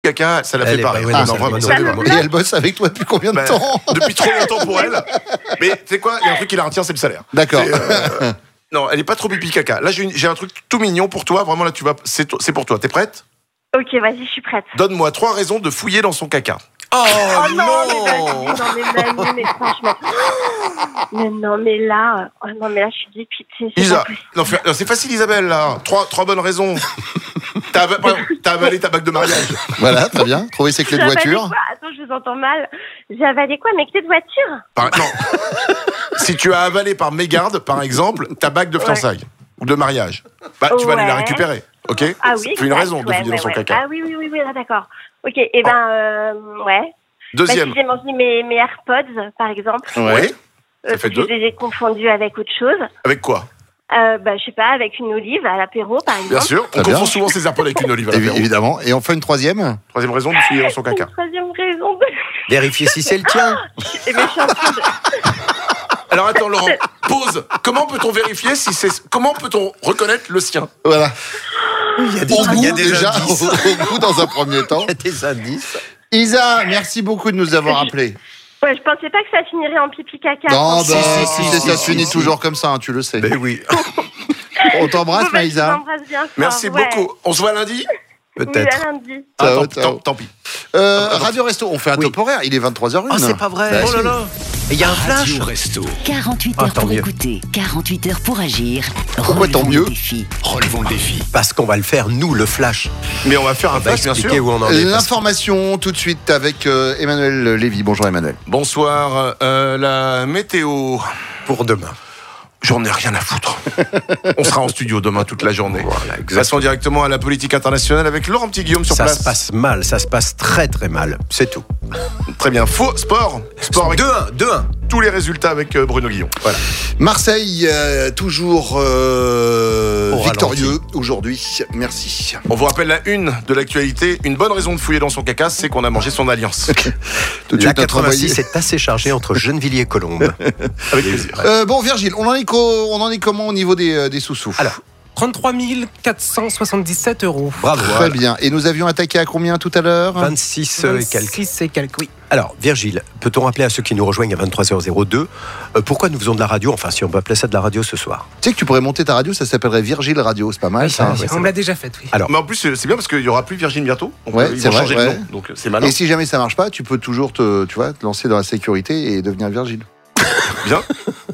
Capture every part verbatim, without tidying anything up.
Caca, ça l'a Elle fait est pareil. pas- oui, Ah, non, non, vraiment, ça- ça- ça- Et elle bosse avec toi depuis combien de Bah, temps? Depuis trop longtemps pour elle. Mais tu sais quoi, il y a un truc qui la retient, c'est le salaire. D'accord. C'est, euh, Non, elle est pas trop pipi caca. Là, j'ai, une- j'ai un truc tout mignon pour toi. Vraiment, là, tu vas. C'est, to- c'est pour toi. T'es prête? Ok, vas-y, je suis prête. Donne-moi trois raisons de fouiller dans son caca. Oh, Oh non, non, mais vas-y, non, mais Manu, mais franchement. Mais non, mais là, oh non, mais là, je suis dépitée. C'est Isa, pas possible. non, fais- non, c'est facile, Isabelle, là. Trois, trois bonnes raisons. T'as, ava- pardon, t'as avalé ta bague de mariage. Voilà, très bien. Trouver ses clés de J'ai avalé voiture. quoi? Attends, je vous entends mal. J'ai avalé quoi? Mes clés de voiture? Par- non. Si tu as avalé par mégarde, par exemple, ta bague de fiançailles ou de mariage, bah, tu vas aller la Ouais. récupérer. Ok? Ah oui, C'est une exact, raison de ouais, fouiller ouais, dans son ouais. caca. Ah oui, oui, oui, oui, là, d'accord. Ok, et ben, euh, ouais. Deuxième. Bah, si j'ai mangé mes, mes AirPods, par exemple, Oui. Ça euh, fait que deux. je les ai confondus avec autre chose. Avec quoi? Euh, bah, je sais pas, avec une olive à l'apéro, par exemple. Bien sûr. On Très confond bien. souvent ses AirPods avec une olive à Évi- l'apéro. Évidemment. Et enfin, une troisième. Troisième raison de fouiller dans son caca. Une troisième raison de... Vérifier si c'est le tien. Eh ben, je suis en train de... Alors attends, Laurent, pause. Comment peut-on vérifier si c'est. Comment peut-on reconnaître le sien? Voilà. Il y a des, Au il y a goût, des déjà, indices. au, au goût dans un premier temps. Il y a des indices. Isa, merci beaucoup de nous avoir appelés. Ouais, je pensais pas que ça finirait en pipi caca. Non, bah, franchement. si, si, si, si, ça si, se finit si. toujours comme ça, hein, tu le sais. Ben oui, On t'embrasse, Bon, bah, je Maïsa. vous embrasse bien fort, Merci ouais. beaucoup. On se voit lundi? Oui, peut-être. à lundi. Ah, Ciao, tant, ciao. tant- tant pis. Euh, Radio Resto, on fait un Oui. top horaire. Il est vingt-trois heures une. Oh, c'est pas vrai. Bah, Oh là si. là. Et il y a un flash. Radio Resto. quarante-huit Ah, heures tant pour mieux. écouter, quarante-huit heures pour agir. Pourquoi tant Relevons mieux le défi. Relevons le défi. Parce qu'on va le faire, nous, le flash. Mais on va faire un On va flash, bien expliquer sûr. où on en est. parce- L'information tout de suite avec euh, Emmanuel Lévy. Bonjour Emmanuel. Bonsoir. Euh, la météo. Pour demain. J'en ai rien à foutre. On sera en studio demain toute la journée. Voilà, exactement. Passons directement à la politique internationale avec Laurent Petit-Guillaume sur Ça place. se passe mal, ça se passe très très mal. C'est tout. Très bien. Faux sport. Sport avec deux un, deux un. tous les résultats avec euh, Bruno Guillon. Voilà. Marseille, euh, toujours euh, Au victorieux ralenti. aujourd'hui. Merci. On vous rappelle la une de l'actualité. Une bonne raison de fouiller dans son caca, c'est qu'on a mangé son alliance. Tout de La suite, notre envoyé. quatre-vingt-six est assez chargée entre Gennevilliers et Colombes. Avec plaisir. Euh, bon, Virgile, on en est, co- on en est comment au niveau des, euh, des sous-sous? Alors, trente-trois mille quatre cent soixante-dix-sept euros. bravo. Très bien. Et nous avions attaqué à combien tout à l'heure? vingt-six euh, et quelques. vingt-six et quelques, oui. Alors, Virgile, peut-on rappeler à ceux qui nous rejoignent à vingt-trois heures deux euh, pourquoi nous faisons de la radio? Enfin, si on peut appeler ça de la radio ce soir. Tu sais que tu pourrais monter ta radio, ça s'appellerait Virgile Radio, c'est pas mal ça. ouais, On me l'a déjà fait, oui. Alors, Mais en plus, c'est c'est bien parce qu'il y aura plus Virgin bientôt. Donc, Ouais, euh, ils c'est vont vrai, changer ouais. de nom. Donc c'est malin. Et si jamais ça marche pas, tu peux toujours te, tu vois, te lancer dans la sécurité et devenir Virgile. Bien.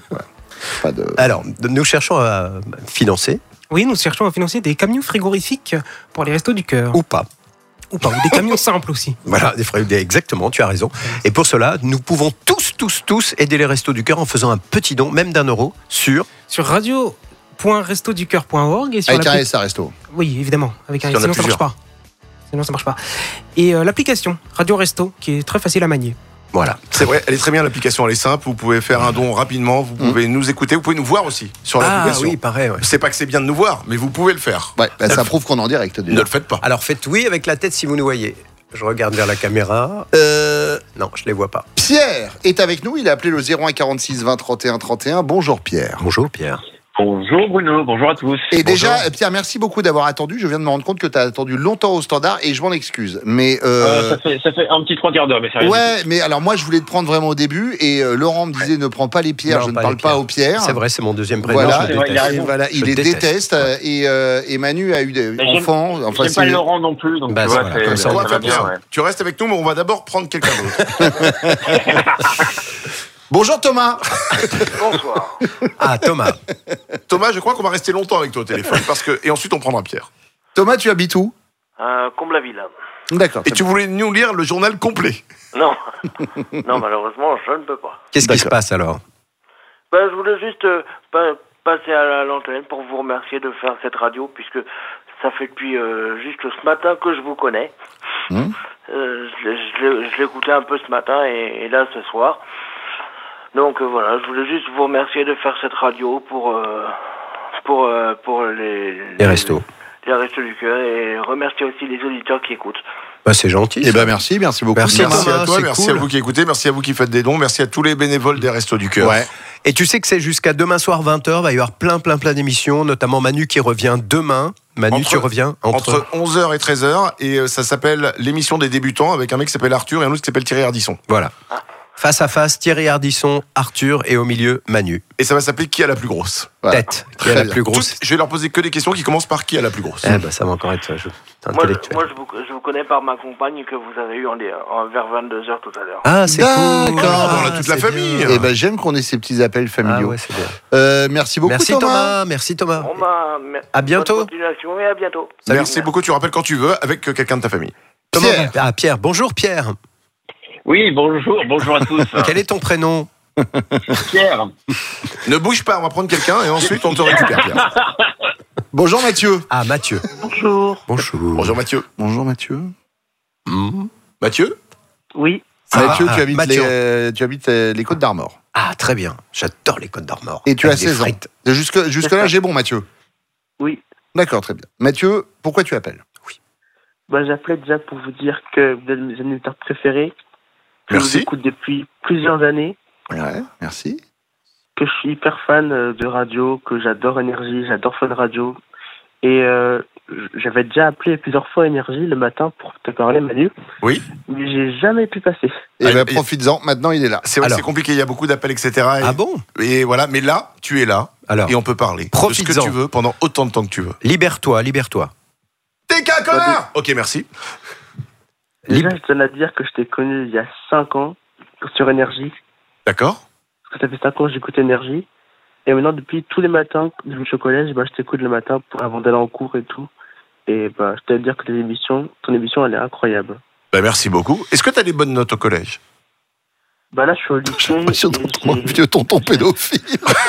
Pas de... alors, nous cherchons à financer, Oui, nous cherchons à financer des camions frigorifiques pour les restos du cœur. ou pas. Ou pas, ou des camions simples aussi. Voilà, des frais, des- exactement, tu as raison. Et pour cela, nous pouvons tous, tous, tous aider les Restos du Cœur en faisant un petit don, même d'un euro, sur... Sur radio point resto du cœur point org et sur Avec un l'appli- S à resto. Oui, évidemment, avec un Il y en a sinon ça marche plusieurs. pas. Sinon ça marche pas. Et euh, l'application Radio Resto qui est très facile à manier. Voilà. C'est vrai, elle est très bien l'application, elle est simple. Vous pouvez faire un don rapidement, vous pouvez nous écouter, vous pouvez nous voir aussi sur Ah l'application. oui, pareil, ouais. Je sais pas que c'est bien de nous voir, mais vous pouvez le faire. Ouais, bah, ça prouve qu'on est en direct Ne déjà. le faites pas. Alors faites oui avec la tête si vous nous voyez. Je regarde vers la caméra. Euh... Non, je les vois pas. Pierre est avec nous, il a appelé le zéro un quarante-six vingt trente et un trente et un. Bonjour Pierre. Bonjour Pierre. Bonjour Bruno, bonjour à tous. Et Bonjour. déjà, euh, Pierre, merci beaucoup d'avoir attendu. Je viens de me rendre compte que tu as attendu longtemps au standard et je m'en excuse. Mais euh, Euh, ça, fait, ça fait un petit trois quarts d'heure, mais ça ouais, mais alors moi je voulais te prendre vraiment au début et euh, Laurent me disait ne prends pas les pierres, Non, je ne pas parle les pas pierres. aux pierres. C'est vrai, c'est mon deuxième prénom. Voilà, je c'est le vrai, il a déteste. et raison. voilà, il Je les déteste. déteste euh, et, euh, et Manu a eu des Mais j'aime- enfants. Enfin, J'aime pas c'est- Laurent non plus, donc Bah, tu vois, voilà, c'est- comme ça, ça On va va faire bien. ça. Ouais. Tu restes avec nous, mais on va d'abord prendre quelqu'un d'autre. Bonjour Thomas. Bonsoir. Ah, Thomas. Thomas, je crois qu'on va rester longtemps avec toi au téléphone, parce que et ensuite on prendra Pierre. Thomas, tu habites où? Euh, Comble-la-Ville. D'accord. Et tu voulais nous lire le journal complet. Non. non, malheureusement, je ne peux pas. Qu'est-ce qui se D'accord. passe alors? Ben, je voulais juste euh, pa- passer à la- l'antenne pour vous remercier de faire cette radio, puisque ça fait depuis euh, juste ce matin que je vous connais. Mmh. Euh, je l'ai- je l'ai- je l'écoutais un peu ce matin et, et là ce soir. Donc euh, voilà, je voulais juste vous remercier de faire cette radio pour euh, pour euh, pour les Les restos. les restos du cœur et remercier aussi les auditeurs qui écoutent. Bah, c'est gentil. Eh ben merci, merci beaucoup. Merci, Thomas. Merci Thomas, à toi, c'est merci cool. à vous qui écoutez, merci à vous qui faites des dons, merci à tous les bénévoles des Restos du Cœur. Ouais. Et tu sais que c'est jusqu'à demain soir vingt heures, il va y avoir plein plein plein d'émissions, notamment Manu qui revient demain. Manu, Entre- tu reviens entre... Entre onze heures et treize heures, et euh, ça s'appelle l'émission des débutants avec un mec qui s'appelle Arthur et un autre qui s'appelle Thierry Ardisson. Voilà. Face à face, Thierry Ardisson, Arthur et au milieu, Manu. Et ça va s'appeler Qui a la plus grosse? Voilà. Tête, qui Très est la bien. plus grosse. Toutes- je vais leur poser que des questions qui commencent par Qui a la plus grosse. Eh ben, ça va encore être euh, je- Moi, je, intellectuel. moi je, vous, je vous connais par ma compagne que vous avez eu en, en vers vingt-deux heures tout à l'heure. Ah, c'est cool. D'accord. Ah, On a toute la c'est famille. bien. Eh ben, j'aime qu'on ait ces petits appels Ah familiaux. ouais, c'est bien. Euh, merci beaucoup, Merci Thomas. Thomas, merci Thomas. Bon, bah, mer- À bientôt. Bonne continuation et à bientôt. Merci beaucoup, tu rappelles quand tu veux avec euh, quelqu'un de ta famille. Thomas. Pierre. Ah, Pierre. Bonjour Pierre. Oui, bonjour, bonjour à tous. Quel est ton prénom? Pierre. Ne bouge pas, on va prendre quelqu'un et ensuite on te récupère, Pierre. Bonjour Mathieu. Ah, Mathieu. Bonjour. Bonjour. Bonjour Mathieu. Bonjour Mathieu. Mmh. Mathieu Oui. Ça Mathieu, va tu Ah, habites, Mathieu. les, euh, tu habites euh, les Côtes d'Armor. Ah, très bien. J'adore les Côtes d'Armor. Et tu as Avec des seize ans. frites. Jusque, jusque-là, j'ai bon, Mathieu. Oui. D'accord, très bien. Mathieu, pourquoi tu appelles? Bah, j'appelais déjà pour vous dire que vous êtes mes animateurs préférés. Que je Merci. vous écoute depuis plusieurs années. Ouais, merci. Que je suis hyper fan euh, de radio. Que j'adore Énergie. J'adore Fun Radio. Et euh, j'avais déjà appelé plusieurs fois Énergie le matin pour te parler, Manu. Oui. Mais j'ai jamais pu passer. Et Ah, ben, et- profites-en, maintenant il est là. C'est vrai que Alors. c'est compliqué, il y a beaucoup d'appels, et cetera. Et, Ah bon? et voilà, mais là, tu es là Alors, et on peut parler de ce que Profites-en. tu veux pendant autant de temps que tu veux. libère-toi, libère-toi. T'es qu'un connard. Ok, merci. Déjà, je tenais à dire que je t'ai connu il y a cinq ans sur Énergie. D'accord. Parce que ça fait cinq ans que j'écoute Énergie. Et maintenant, depuis tous les matins, que je suis au collège, bah, je t'écoute le matin pour, avant d'aller en cours et tout. Et bah, je tenais à dire que tes émissions, ton émission, elle est incroyable. Bah, merci beaucoup. Est-ce que tu as des bonnes notes au collège? Bah là, je suis au lycée. J'ai l'impression et d'entendre un j'ai- vieux tonton pédophile.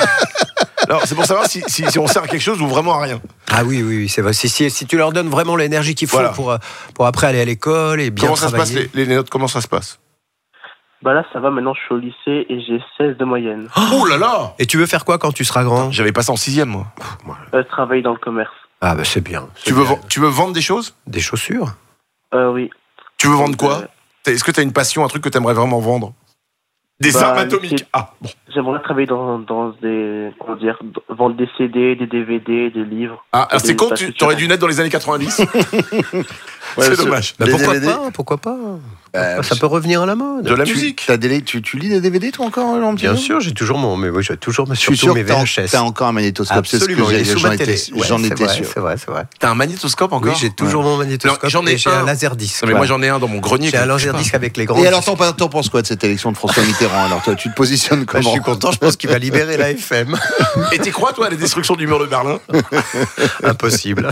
Alors, c'est pour savoir si, si, si on sert à quelque chose ou vraiment à rien. Ah oui, oui, oui, c'est vrai. Si, si, si tu leur donnes vraiment l'énergie qu'il faut Voilà. pour, euh, pour après aller à l'école et bien Comment ça se passe, travailler. les, les notes? Comment ça se passe? Bah là, ça va, maintenant, je suis au lycée et j'ai seize de moyenne. Oh là là. Et tu veux faire quoi quand tu seras grand? J'avais passé en sixième, moi. Euh, je travaille dans le commerce. Ah bah c'est bien. c'est Tu veux, bien. ven- tu veux vendre des choses? Des chaussures? Euh, oui. Tu veux vendre quoi? Euh, T'as- Est-ce que tu as une passion, un truc que tu aimerais vraiment vendre? Des Bah, armes atomiques. c'est- Ah, bon. J'aimerais travailler dans, dans des, comment dire, d- vendre des C D, des D V D, des livres. Ah, alors c'est Des con, pages tu culturelles. aurais dû naître dans les années quatre-vingt-dix. Ouais, C'est ce- dommage. Bah Les pourquoi D V D? pas? Pourquoi pas? Bah, Ça peut revenir à la mode. De la tu, musique. t'as des- tu, tu lis des D V D, toi, encore, Laurent Bien Petit sûr, j'ai toujours mon, mais oui, j'ai toujours Je suis surtout sûr mes que t'as, V H S. t'as encore un magnétoscope. C'est ce que Absolument, il est j'ai- sous j'en ma étais, télé. Ouais, j'en c'est étais vrai, sûr. C'est vrai, c'est vrai. T'as un magnétoscope encore? Oui, j'ai toujours mon magnétoscope. Non, j'en ai et j'ai un. un laserdisc. Non, mais Ouais. moi j'en ai un dans mon grenier. J'ai un que- laserdisc avec les grands. Et alors, t'en, t'en penses quoi de cette élection de François Mitterrand? Alors, toi, tu te positionnes Bah, je comment? suis content, je pense qu'il va libérer la F M. Et t'y crois, toi, à la destruction du mur de Berlin? Impossible.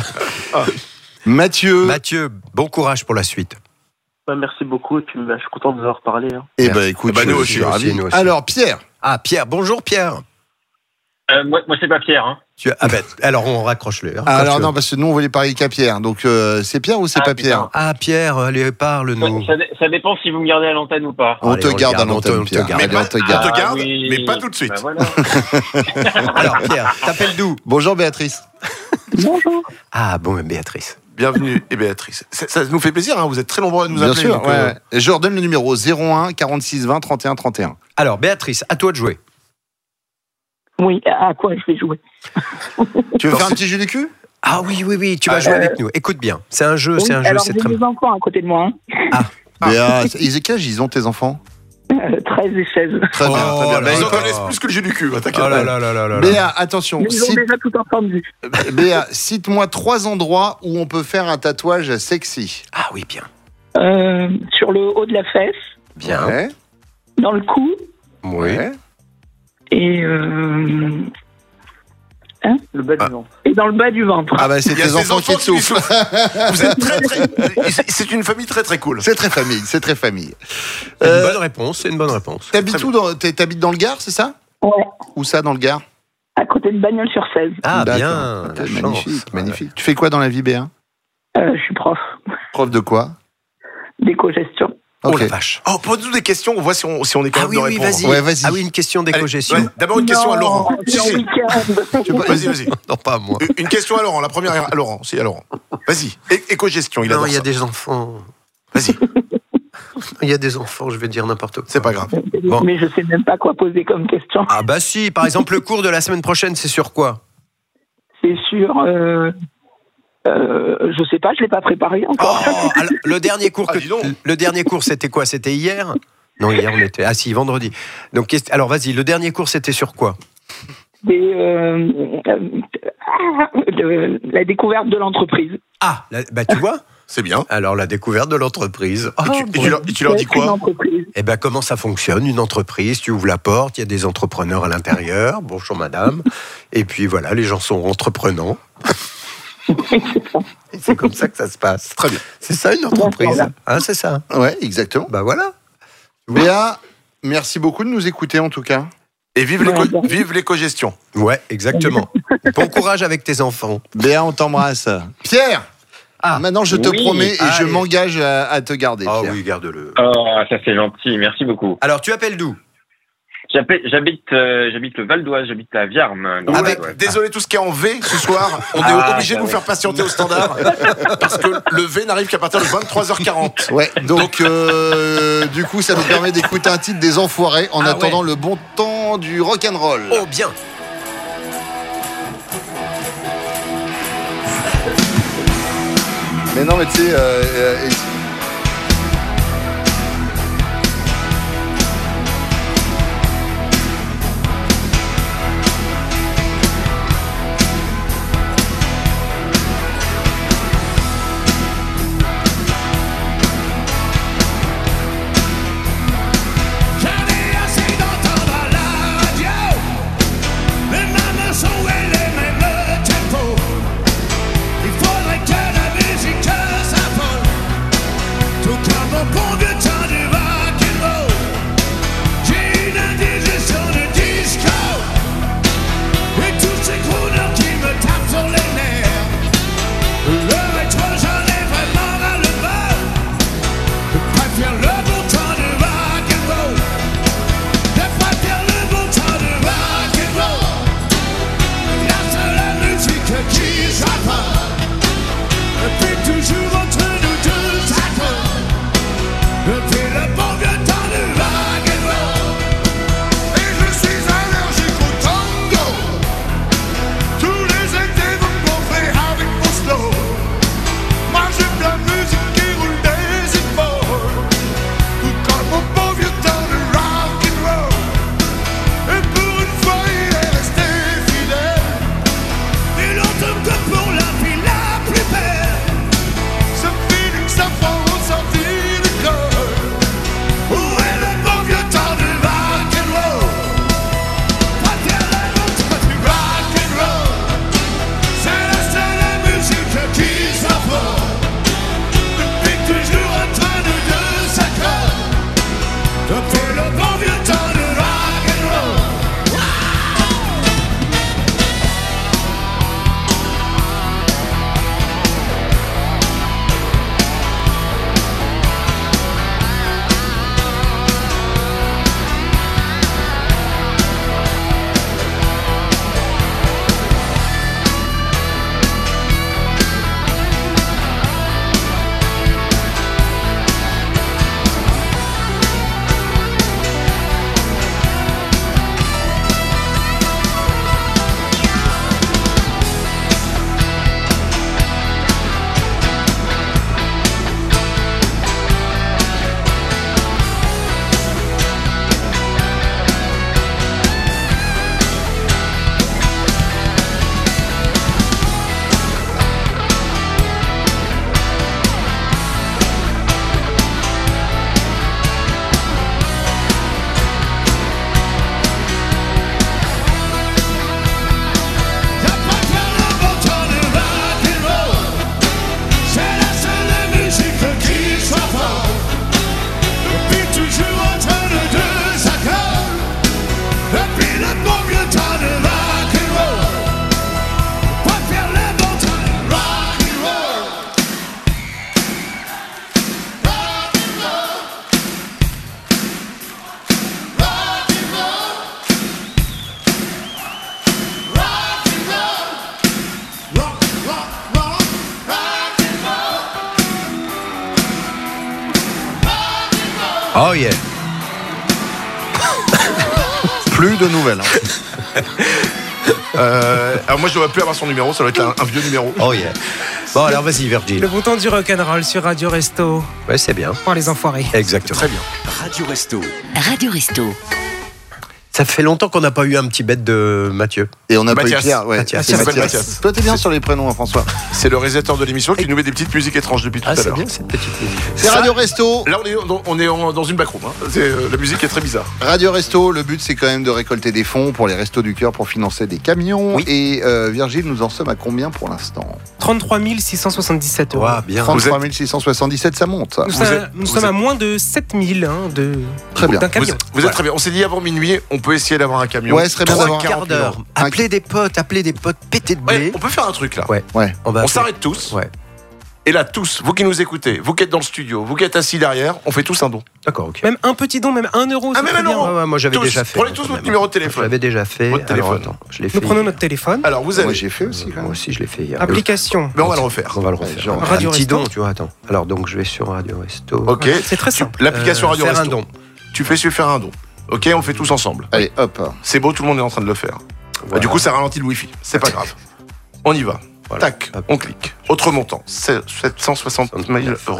Mathieu. Mathieu, bon courage pour la suite. Bah, merci beaucoup et puis bah, je suis content de vous avoir parlé. Hein. Eh ben, Merci. écoute, Bah, je- nous je aussi, suis nous ravi. aussi, nous aussi. Alors, Pierre. Ah, Pierre, bonjour Pierre. Euh, moi, moi c'est pas Pierre. Hein. Tu... Ah ben, alors on raccroche-le. hein, Ah, quand alors, tu non, veux. parce que nous, on voulait parler qu'à Pierre. Donc, euh, c'est Pierre ou c'est Ah, pas putain. Pierre? Ah Pierre, allez, parle-nous. Ça, ça dé- ça dépend si vous me gardez à l'antenne ou pas. On Allez, te on le garde à garde, on te- l'antenne, on te Pierre. garde. Allez, Mais on te garde. on te garde, oui. mais pas tout de suite. Bah, voilà. Alors Pierre, t'appelles d'où? Bonjour, Béatrice. Bonjour. Ah bon, Béatrice. Bienvenue, et Béatrice. Ça, ça nous fait plaisir, hein, vous êtes très nombreux à nous Bien appeler. sûr, donc, ouais, euh, ouais. Et je redonne le numéro zéro un quarante-six vingt trente et un trente et un. Alors Béatrice, à toi de jouer. Oui, à quoi je vais jouer? Tu veux faire un petit jeu du cul? Ah oui, oui, oui, tu vas Ah, jouer euh, avec nous. Écoute bien, c'est un jeu, Oui, c'est un jeu, alors c'est j'ai très. des enfants à côté de moi. Hein. Béa, ils ont quel âge ils ont tes enfants? Euh, treize et seize. Très bien, Oh très bien. là Bah, Ils en écoute, connaissent plus que le jeu du cul, va, t'inquiète Oh là pas. là là là là là. Béa, attention. Mais ils ont Cite, déjà tout entendu. Béa, cite-moi trois endroits où on peut faire un tatouage sexy. Ah oui, bien, Euh, sur le haut de la fesse, bien. Ouais, dans le cou Oui. ouais. et, euh, Le bas Ah. du ventre. et dans le bas du ventre. Ah bah c'est Il y a tes ces enfants qui te enfants qui soufflent. Vous êtes très très. c'est- C'est une famille très très cool. C'est très famille, c'est très famille. C'est une Euh, bonne réponse, c'est une bonne réponse. T'habites où dans, t'es- t'habites dans le Gard, c'est ça? Ouais, Où ça, dans le Gard? à côté de Bagnols-sur-Cèze. Ah D'accord. bien, Ok, la chance. magnifique, magnifique. Tu fais quoi dans la vie, Béa? Euh, je suis prof Prof de quoi? d'éco-gestion. Oh Ok. la vache. Oh, pose-nous des questions, on voit si on, si on est Ah capable oui, de oui, répondre. vas-y. Ouais, vas-y. Ah oui, une question Allez, d'éco-gestion. ouais, D'abord une question à Laurent. Non, Si, c'est en si. week-end. Tu peux- Vas-y, vas-y. Non, pas à moi. Une- Une question à Laurent, la première à Laurent. Si, à Laurent. Vas-y. É- Éco-gestion, il Non, adore il y a ça. des enfants. Vas-y. Il y a des enfants, je vais dire n'importe quoi. C'est pas grave. Bon. Mais je sais même pas quoi poser comme question. Ah bah si, par exemple, le cours de la semaine prochaine, c'est sur quoi? C'est sûr. Euh, euh, je sais pas, je l'ai pas préparé encore. Oh, alors, le dernier cours, Ah, que, dis donc. le dernier cours, c'était quoi? C'était hier? Non, hier on était. Ah si, vendredi. Donc, qu'est-ce- alors vas-y, le dernier cours, c'était sur quoi? Des, euh, euh, ah, de- la découverte de l'entreprise. Ah, la- bah tu vois. C'est bien. Alors la découverte de l'entreprise. Et tu, et tu leur, et tu leur dis Une quoi? entreprise. Eh ben comment ça fonctionne une entreprise? Tu ouvres la porte, il y a des entrepreneurs à l'intérieur. Bonjour madame. Et puis voilà, les gens sont entreprenants. Et c'est comme ça que ça se passe. Très bien. C'est ça une entreprise. Hein, c'est ça. Ouais, exactement. Bah voilà. Béa, merci beaucoup de nous écouter en tout cas. Et vive Ouais, l'éco- bon. vive l'éco-gestion. Ouais, exactement. Bon courage avec tes enfants. Béa, on t'embrasse. Pierre, Ah. maintenant je te Oui. promets et je Allez. m'engage à, à te garder. Ah Pierre. oui, garde-le. Oh, ça c'est gentil, merci beaucoup. Alors tu appelles d'où? J'appelle- J'habite euh, j'habite le Val d'Oise, j'habite à Viarme. dans le Avec, Val d'Oise. désolé, tout ce qui est en V ce soir, on est Ah, obligé de bah vous ouais. faire patienter au standard parce que le V n'arrive qu'à partir de vingt-trois heures quarante. Ouais, donc euh, du coup ça nous permet d'écouter un titre des Enfoirés en Ah attendant ouais. le bon temps du rock'n'roll. Oh bien. Mais non mais tu sais, euh, euh, et- J'en ai assez d'entendre à la radio les mêmes sons et les mêmes tempos. Il faudrait que la musique s'affole Oh yeah. Plus de nouvelles. Hein. Euh, alors moi je dois plus avoir son numéro, ça doit être un, un vieux numéro. Oh yeah. Bon alors vas-y Virgile. Le bon temps du rock'n'roll sur Radio Resto. Ouais c'est bien. Pour les enfoirés. Exactement. Très bien. Radio Resto. Radio Resto. Ça fait longtemps qu'on n'a pas eu un petit bête de Mathieu. Et on n'a pas eu Mathias. Pierre. Ouais, Mathias. c'est Il s'appelle Mathias. Mathias. Toi, t'es bien sur les prénoms, hein, François. C'est le réalisateur de l'émission qui nous met des petites musiques étranges depuis tout Ah à c'est l'heure. bien cette petite musique. C'est Ça- Radio Resto. Là on est, dans, on est en- dans une backroom. Hein. C'est, euh, la musique est très bizarre. Radio Resto, le but c'est quand même de récolter des fonds pour les Restos du Cœur pour financer des camions. Oui. Et euh, Virgile, nous en sommes à combien pour l'instant trente-trois mille six cent soixante-dix-sept euros. Ouais, bien. trente-trois mille six cent soixante-dix-sept, ça monte. Nous, Vous sommes, êtes- nous vous sommes à êtes- moins de sept mille hein, de, Très bien. d'un Vous, camion. êtes- vous êtes très bien. On s'est dit avant minuit, on peut essayer d'avoir un camion. Ouais, ce serait bien Trois d'avoir quarts d'heure. Un- Appelez des potes, appelez des potes, pétez de blé. Ouais, on peut faire un truc là. Ouais. Ouais. On va On appeler- s'arrête tous. Ouais. Et là, tous, vous qui nous écoutez, vous qui êtes dans le studio, vous qui êtes assis derrière, on fait tous un don. D'accord, ok. Même un petit don, même un euro. Ah, c'est même très un bien. euro. Ouais, ouais, moi j'avais Tous. déjà fait. Prenez hein, tous quand votre même. numéro de téléphone. Je l'avais déjà fait. Votre Alors, téléphone. attends, je l'ai Nous fait. prenons hier. notre téléphone. Alors vous Moi avez. j'ai fait aussi quand Moi même. aussi je l'ai fait hier. Application. Mais on va le refaire. On va le Ouais, refaire. genre, un Radio petit Resto. don, tu vois, attends. Alors donc je vais sur Radio Resto. Ok. C'est très simple. L'application Euh, Radio faire Resto. un don. Tu fais suivre faire un don. Ok, on le fait tous ensemble. Allez, hop. C'est beau, tout le monde est en train de le faire. Voilà. Du coup, ça ralentit le Wi-Fi. C'est pas grave. On y va. Voilà. Tac, Hop. on clique. Autre montant, sept cent soixante mille euros.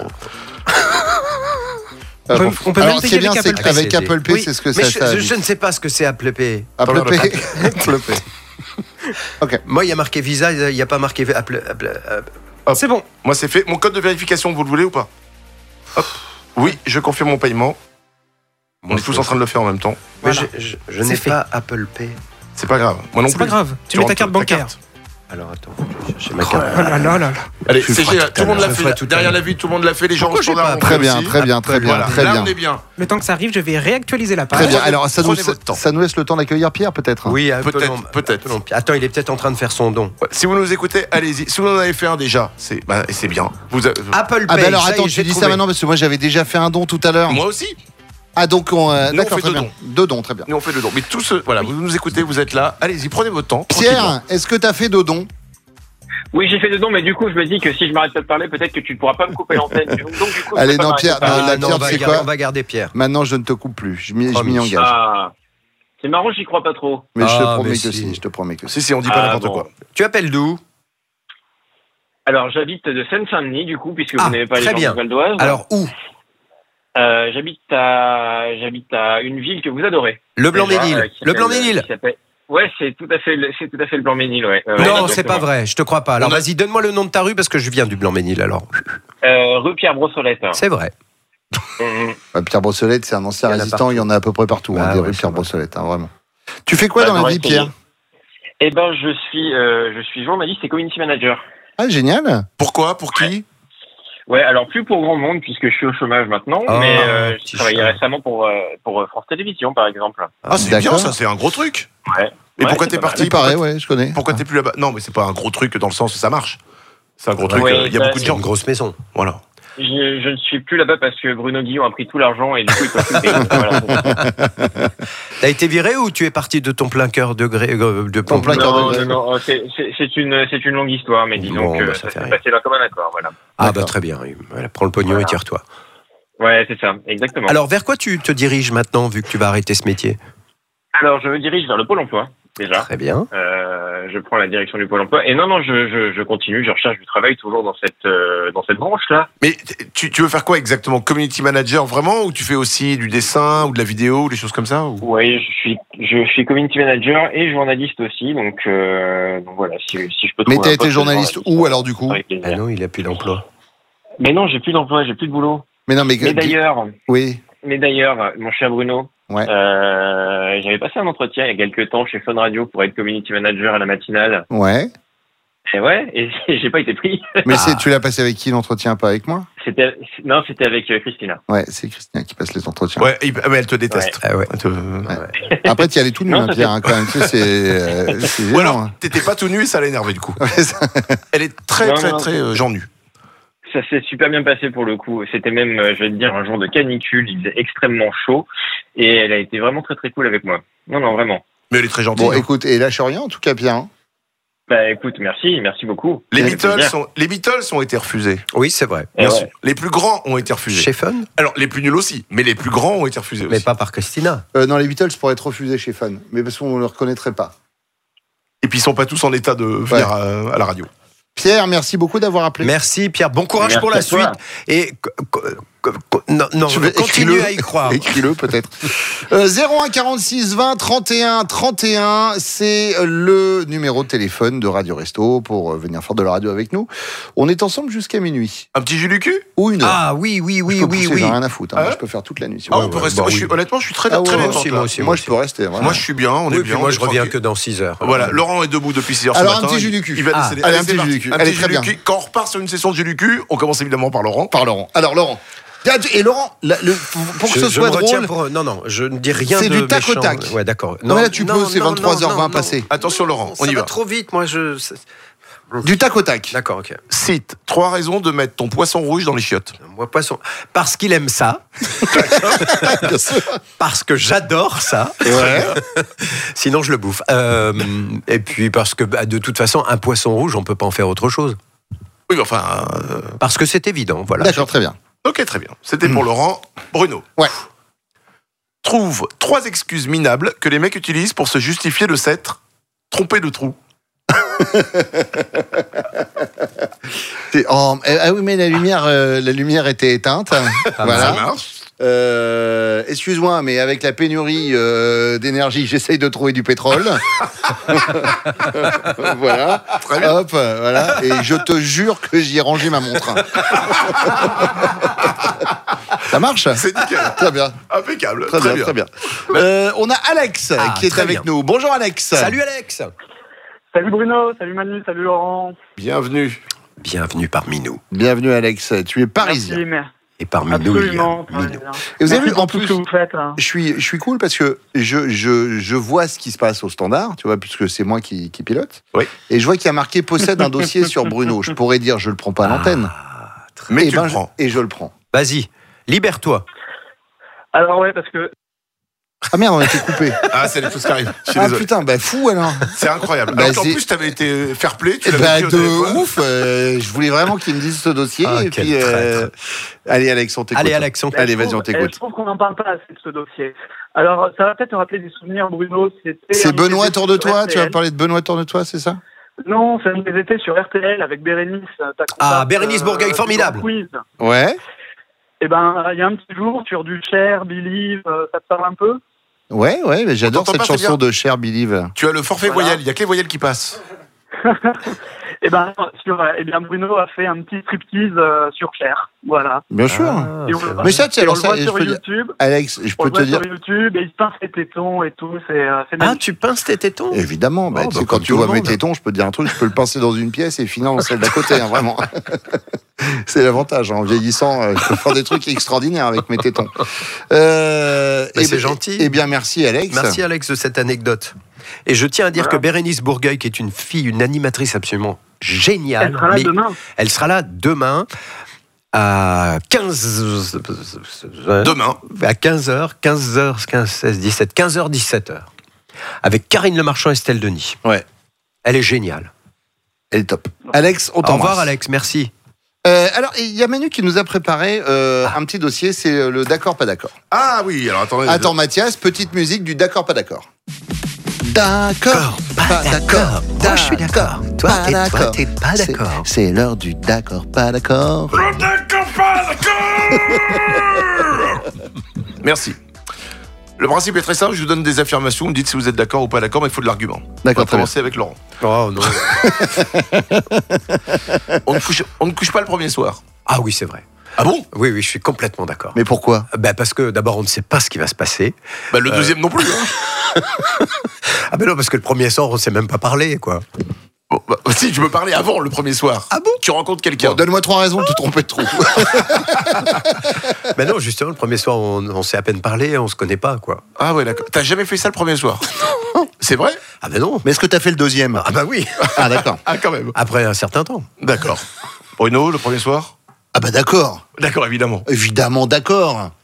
Ah, peut- bon. on peut Alors, même ce qui payer est bien, avec c'est Apple qu'avec Pay. Apple Pay, Oui, c'est ce que mais ça je, ça je- je ne sais pas ce que c'est Apple Pay. Apple Apple Pay. Apple Pay. Ok. Moi, il y a marqué Visa, il n'y a pas marqué Apple. Apple- Apple- C'est bon. Moi, c'est fait. Mon code de vérification, vous le voulez ou pas? Hop. Oui, je confirme mon paiement. On est tous en train de le faire en même temps. Mais Voilà. je, je- je C'est n'ai fait. pas Apple Pay. C'est pas grave. Moi non C'est plus. pas grave. Tu mets ta rentres carte bancaire. Alors attends, je vais chercher ma carte. Oh là là là là. Allez, Je le c'est ferai génial. tout Tout le à monde l'heure. l'a Je le ferai fait. tout à Derrière l'heure. la vie, tout le monde l'a fait. Les gens Pourquoi j'ai standards pas ont Très fait bien, aussi. très bien, très bien, Voilà. très Là, bien. on est bien. Le temps que ça arrive, je vais réactualiser la page. Très bien. Alors, ça nous, Prenez votre temps. ça nous laisse le temps d'accueillir Pierre, peut-être. Oui, Peut-être, appelons- peut-être. appelons Pierre. Attends, il est peut-être en train de faire son don. Ouais, si vous nous écoutez, allez-y. Si vous en avez fait un déjà, c'est bah, c'est bien. Vous avez- Apple Pay. Ah, bah alors ça y est, attends, j'ai tu dis ça trouvé. maintenant parce que moi j'avais déjà fait un don tout à l'heure. Moi aussi. Ah, donc on. euh, Nous, on D'accord, fait très deux bien. Deux dons, très bien. Nous, on fait le don. Mais tous, ceux- voilà, vous nous écoutez, vous êtes là. Allez-y, prenez votre temps. Pierre, tranquillement. est-ce que tu as fait deux dons? Oui, j'ai fait des dons, mais du coup, je me dis que si je m'arrête pas de parler, peut-être que tu ne pourras pas me couper l'antenne. Donc, du coup, je Allez, peux pas non, m'arrêter Pierre, de parler. non, la Ah, non, Pierre, on va, tu sais garder, quoi on va garder Pierre. Maintenant, je ne te coupe plus. Je m'y je Promis. m'y engage. Ah, c'est marrant, j'y crois pas trop. Mais je te Ah, promets mais que si. si. Je te promets que si. Si, si, on dit pas Ah, n'importe bon. quoi. Tu appelles d'où? Alors, j'habite de Seine-Saint-Denis, du coup, puisque Ah, vous n'avez pas les très gens bien. de Val d'Oise. Alors où? Euh, j'habite à, j'habite à une ville que vous adorez. Le Blanc-Ménil. Déjà, euh, qui Le s'appelle- Blanc-Ménil. qui s'appelle- Ouais, c'est tout à fait, le- c'est tout à fait le Blanc-Ménil, ouais. Euh, Non, exactement. c'est pas vrai, je te crois pas. Alors On a- vas-y, donne-moi le nom de ta rue parce que je viens du Blanc-Ménil alors. Euh, rue Pierre Brossolette. C'est vrai. Mhm. Ah, Pierre Brossolette, c'est un ancien Il y en a résistant. partout. Il y en a à peu près partout. Bah hein, des ouais, rues c'est Pierre vrai. Brossolette, hein, vraiment. Tu fais quoi Bah, dans la j'aurais vie, essayé. Pierre? Eh ben, je suis, euh, je suis journaliste et community manager. Ah, génial. Pourquoi? Pour qui? Ouais, alors plus pour grand monde puisque je suis au chômage maintenant, Oh, mais euh, petit j'ai travaillé chat. récément pour euh, pour euh, France Télévisions par exemple. Ah, c'est D'accord. bien, ça, c'est un gros truc. Ouais. Et Ouais, pourquoi c'est t'es pas parti? Il paraît, ouais, je connais. Pourquoi t'es plus là-bas? Non, mais c'est pas un gros truc dans le sens où ça marche. C'est un gros truc. Ouais, euh, Il y a bah, beaucoup de C'est gens. une grosse maison. Voilà. Je, je ne suis plus là-bas parce que Bruno Guillon a pris tout l'argent et du coup il peut plus payer. Voilà. T'as été viré ou tu es parti de ton plein cœur de gré euh, de Ton plein cœur de Non, gré. non, non, c'est c'est- c'est une c'est une longue histoire, mais disons Bon, que bah, ça ça fait s'est rien. passé là comme un accord, voilà. Ah bah D'accord. très bien. Voilà, prends le pognon Voilà. et tire-toi. Ouais, c'est ça, exactement. Alors vers quoi tu te diriges maintenant vu que tu vas arrêter ce métier? Alors, je me dirige vers le Pôle Emploi déjà. Très bien. Euh, je prends la direction du Pôle Emploi et non non, je je, je continue, je recherche du travail toujours dans cette euh, dans cette branche là. Mais t- tu, tu veux faire quoi exactement? Community manager vraiment? Ou tu fais aussi du dessin ou de la vidéo ou des choses comme ça ou... Oui, je suis, je suis community manager et journaliste aussi, donc, euh, donc voilà, si, si je peux trouver Mais t'as un été poste de journaliste où alors du coup? avec plaisir. Ah non, il a plus d'emploi. Mais non, j'ai plus d'emploi, j'ai plus de boulot. Mais non, mais. Mais d'ailleurs, Oui. mais d'ailleurs, mon cher Bruno, Ouais. euh, j'avais passé un entretien il y a quelques temps chez Fun Radio pour être community manager à la matinale. Ouais. Et ouais, et j'ai pas été pris. Mais Ah. c'est, tu l'as passé avec qui l'entretien? Pas avec moi? C'était, non, c'était avec euh, Christina. Ouais, c'est Christina qui passe les entretiens. Ouais, il- mais elle te déteste. Ah ouais. Elle te- Après, tu y allais tout nu, Non, hein, ça Pierre, fait- hein, quand même. Tu sais, c'est. euh, c'est Ou gênant, alors, hein. t'étais pas tout nu et ça l'a énervé du coup. Ouais, ça- Elle est très Non, très non, très c'est- euh, gens nus. Ça s'est super bien passé pour le coup. C'était même, euh, je vais te dire, un jour de canicule. Il faisait extrêmement chaud et elle a été vraiment très très cool avec moi. Non, non, vraiment. Mais elle est très gentille. Bon, hein. écoute, et lâche rien, en tout cas, Pierre. hein. Bah écoute, merci, merci beaucoup. Les C'est Beatles, bien. sont, les Beatles ont été refusés. Oui, c'est vrai. Et Bien ouais. sûr. Les plus grands ont été refusés. Chez Fun, Alors, les plus nuls aussi, mais les plus grands ont été refusés mais aussi. pas par Christina. Euh, non, les Beatles pourraient être refusés chez Fun, mais parce qu'on ne le reconnaîtrait pas. Et puis, ils sont pas tous en état de venir à, à la radio. Pierre, merci beaucoup d'avoir appelé. Merci Pierre, bon courage Merci pour la à toi. suite. Et co- co- co- co- non, non Tu veux- continue écris-le. à y croire. Écris-le peut-être. Euh, zéro un quarante-six vingt trente et un trente et un, c'est le numéro de téléphone de Radio Resto pour euh, venir faire de la radio avec nous. On est ensemble jusqu'à minuit. Un petit jus du cul? Ou une heure. Ah oui, oui, Je oui, peux oui, pousser, oui. j'en ai rien à foutre. hein. Ah Moi, ouais je peux faire toute la nuit. si Ah, vous on voulez. peut rester. bah Moi, je oui. suis, honnêtement, je suis très, Ah ouais, très moi détendu. aussi, moi aussi, Moi, je peux rester. voilà. Moi, je suis bien, on Oui, est puis bien. moi on je est reviens tranquille. que dans six heures. Voilà, Laurent est debout depuis six heures Alors, ce un matin. petit jus du cul. Il va Ah. décéder. Allez, un c'est petit jus parti. du cul. Un Allez, petit très jus du bien. cul. Quand on repart sur une session de jus du cul, on commence évidemment par Laurent. Par Laurent. Alors, Laurent. Et Laurent, la- le- pour que Je, ce je soit me retiens drôle, pour... Non, non, je ne dis rien de C'est du tac au méchant. tac. Ouais, d'accord. Non, mais là, tu peux, c'est non, vingt-trois heures vingt non, non. passé. Attention, Laurent, on Ça y va va. trop vite, moi je... Du tac au tac. D'accord, ok. Cite trois raisons de mettre ton poisson rouge dans les chiottes. Moi, poisson. Parce qu'il aime ça. Bien sûr. Parce que j'adore ça. Ouais. Sinon, je le bouffe. Euh, et puis parce que, bah, de toute façon, un poisson rouge, on peut pas en faire autre chose. Oui, mais enfin. euh, Parce que c'est évident, voilà. D'accord, très bien. Ok, très bien. C'était pour Laurent. Bruno. Ouais. Trouve trois excuses minables que les mecs utilisent pour se justifier de s'être trompé de trou. C'est- oh, eh, ah oui, mais la lumière, euh, la lumière était éteinte. voilà. Ça marche. Euh, excuse-moi, mais avec la pénurie euh, d'énergie, j'essaye de trouver du pétrole. voilà. Très bien. Hop, euh, voilà. Et je te jure que j'y ai rangé ma montre. Ça marche? C'est nickel. Très bien. Impeccable. Très, bien, très bien. Euh, on a Alex Ah, qui est très avec bien. nous. Bonjour Alex. Salut Alex. Salut Bruno, salut Manu, salut Laurent. Bienvenue. Bienvenue parmi nous. Bienvenue Alex. Tu es parisien. Merci, mais Et parmi nous, il y a absolument. Minou. Et vous avez vu, Merci pour en tout plus, ce que vous faites. hein. je suis, je suis cool parce que je, je, je vois ce qui se passe au standard, tu vois, puisque c'est moi qui, qui pilote. Oui. Et je vois qu'il y a marqué possède un dossier sur Bruno. Je pourrais dire je le prends pas à l'antenne. Ah, très- Mais et tu ben, le je- prends. Et je le prends. Vas-y, libère-toi. Alors ouais, parce que Ah merde, on a été coupé. Ah, c'est tout ce qui arrive. Je suis Ah désolé. putain, bah fou alors. C'est incroyable. Bah, Alors qu'en c'est- plus, t'avais été fair play. Tu Eh l'avais bah, dit au de téléphone. ouf. euh, je voulais vraiment qu'il me dise ce dossier. Ah, et quel puis, euh, allez Alex, on t'écoute. Allez Alex, on Allez, je vas-y, trouve- on t'écoute. eh, Je trouve qu'on n'en parle pas assez de ce dossier. Alors, ça va peut-être te rappeler des souvenirs, Bruno. C'était C'est un de mes Benoît étés Tour de sur toi. R T Tu vas L. parler de Benoît Tour de toi, c'est ça? Non, c'est un de mes étés sur R T L avec Bérénice. ta Ah, compagne, Bérénice Bourgueil, du formidable. Quiz. Ouais. Eh ben, il y a un petit jour sur du Cher, Believe, euh, ça te parle un peu? Ouais, ouais, mais j'adore t'entend cette pas, c'est chanson bien. de Cher Believe. Tu as le forfait Voilà. voyelle. Il y a que les voyelles qui passent. Eh ben, sur, euh, eh bien, Bruno a fait un petit striptease euh, sur Cher. Voilà. Bien sûr. Ah, Et on c'est le- vrai. Mais ça, tu sais, Et on alors le ça, voit je sur peux dire- YouTube. Alex, je On peux le te voit dire. sur YouTube et il se pince les tétons et tout. C'est euh, c'est Ah, magnifique. tu pinces tes tétons? Évidemment, bah, Oh, tu bah, sais, quand comme tu tout vois le mes monde. tétons, je peux te dire un truc, je peux le pincer dans une pièce et finir dans celle d'à côté, hein, vraiment. C'est l'avantage, hein, en vieillissant, euh, je peux faire des trucs extraordinaires avec mes tétons. Euh, Mais eh c'est ben- gentil. Eh bien, merci Alex. Merci Alex de cette anecdote. Et je tiens à dire Voilà. que Bérénice Bourgueil, qui est une fille, une animatrice absolument géniale, Elle sera là mais demain. elle sera là demain à quinze Demain. à quinze heures, quinze heures, quinze, seize, dix-sept, quinze heures, dix-sept heures, avec Karine Lemarchand et Estelle Denis. Ouais. Elle est géniale. Elle est top. Alex, on Au t'embrasse. revoir Alex, merci. Euh, alors, il y a Manu qui nous a préparé euh, un petit dossier, c'est euh, le d'accord, pas d'accord. Ah oui, alors attendez. Attends, Mathias, petite musique du d'accord, pas d'accord. D'accord, pas d'accord. Moi, je suis d'accord. Toi, pas et toi, d'accord. t'es pas C'est- d'accord. C'est l'heure du d'accord, pas d'accord. Merci. Le principe est très simple, je vous donne des affirmations, vous me dites si vous êtes d'accord ou pas d'accord, mais il faut de l'argument. D'accord, On va très bien. commencer avec Laurent. Oh non. On ne, couche, on ne couche pas le premier soir. Ah oui, c'est vrai. Ah bon? Oui, oui, je suis complètement d'accord. Mais pourquoi? Ben parce que d'abord, on ne sait pas ce qui va se passer. Bah, le deuxième non plus. Hein. Ah ben non, parce que le premier soir, on ne sait même pas parler, quoi. Bon, bah, si, je me parlais avant le premier soir. Ah bon? Tu rencontres quelqu'un. Bon, donne-moi trois raisons de te tromper de trou. Ben non, justement, le premier soir, on, on sait à peine parler, on se connaît pas, quoi. Ah ouais, d'accord. T'as jamais fait ça le premier soir? C'est vrai? Ah ben non. Mais est-ce que t'as fait le deuxième? Ah ben oui. Ah, d'accord. Ah, quand même. Après un certain temps. D'accord. Bruno, le premier soir? Ah, bah d'accord. D'accord, évidemment. Évidemment, d'accord.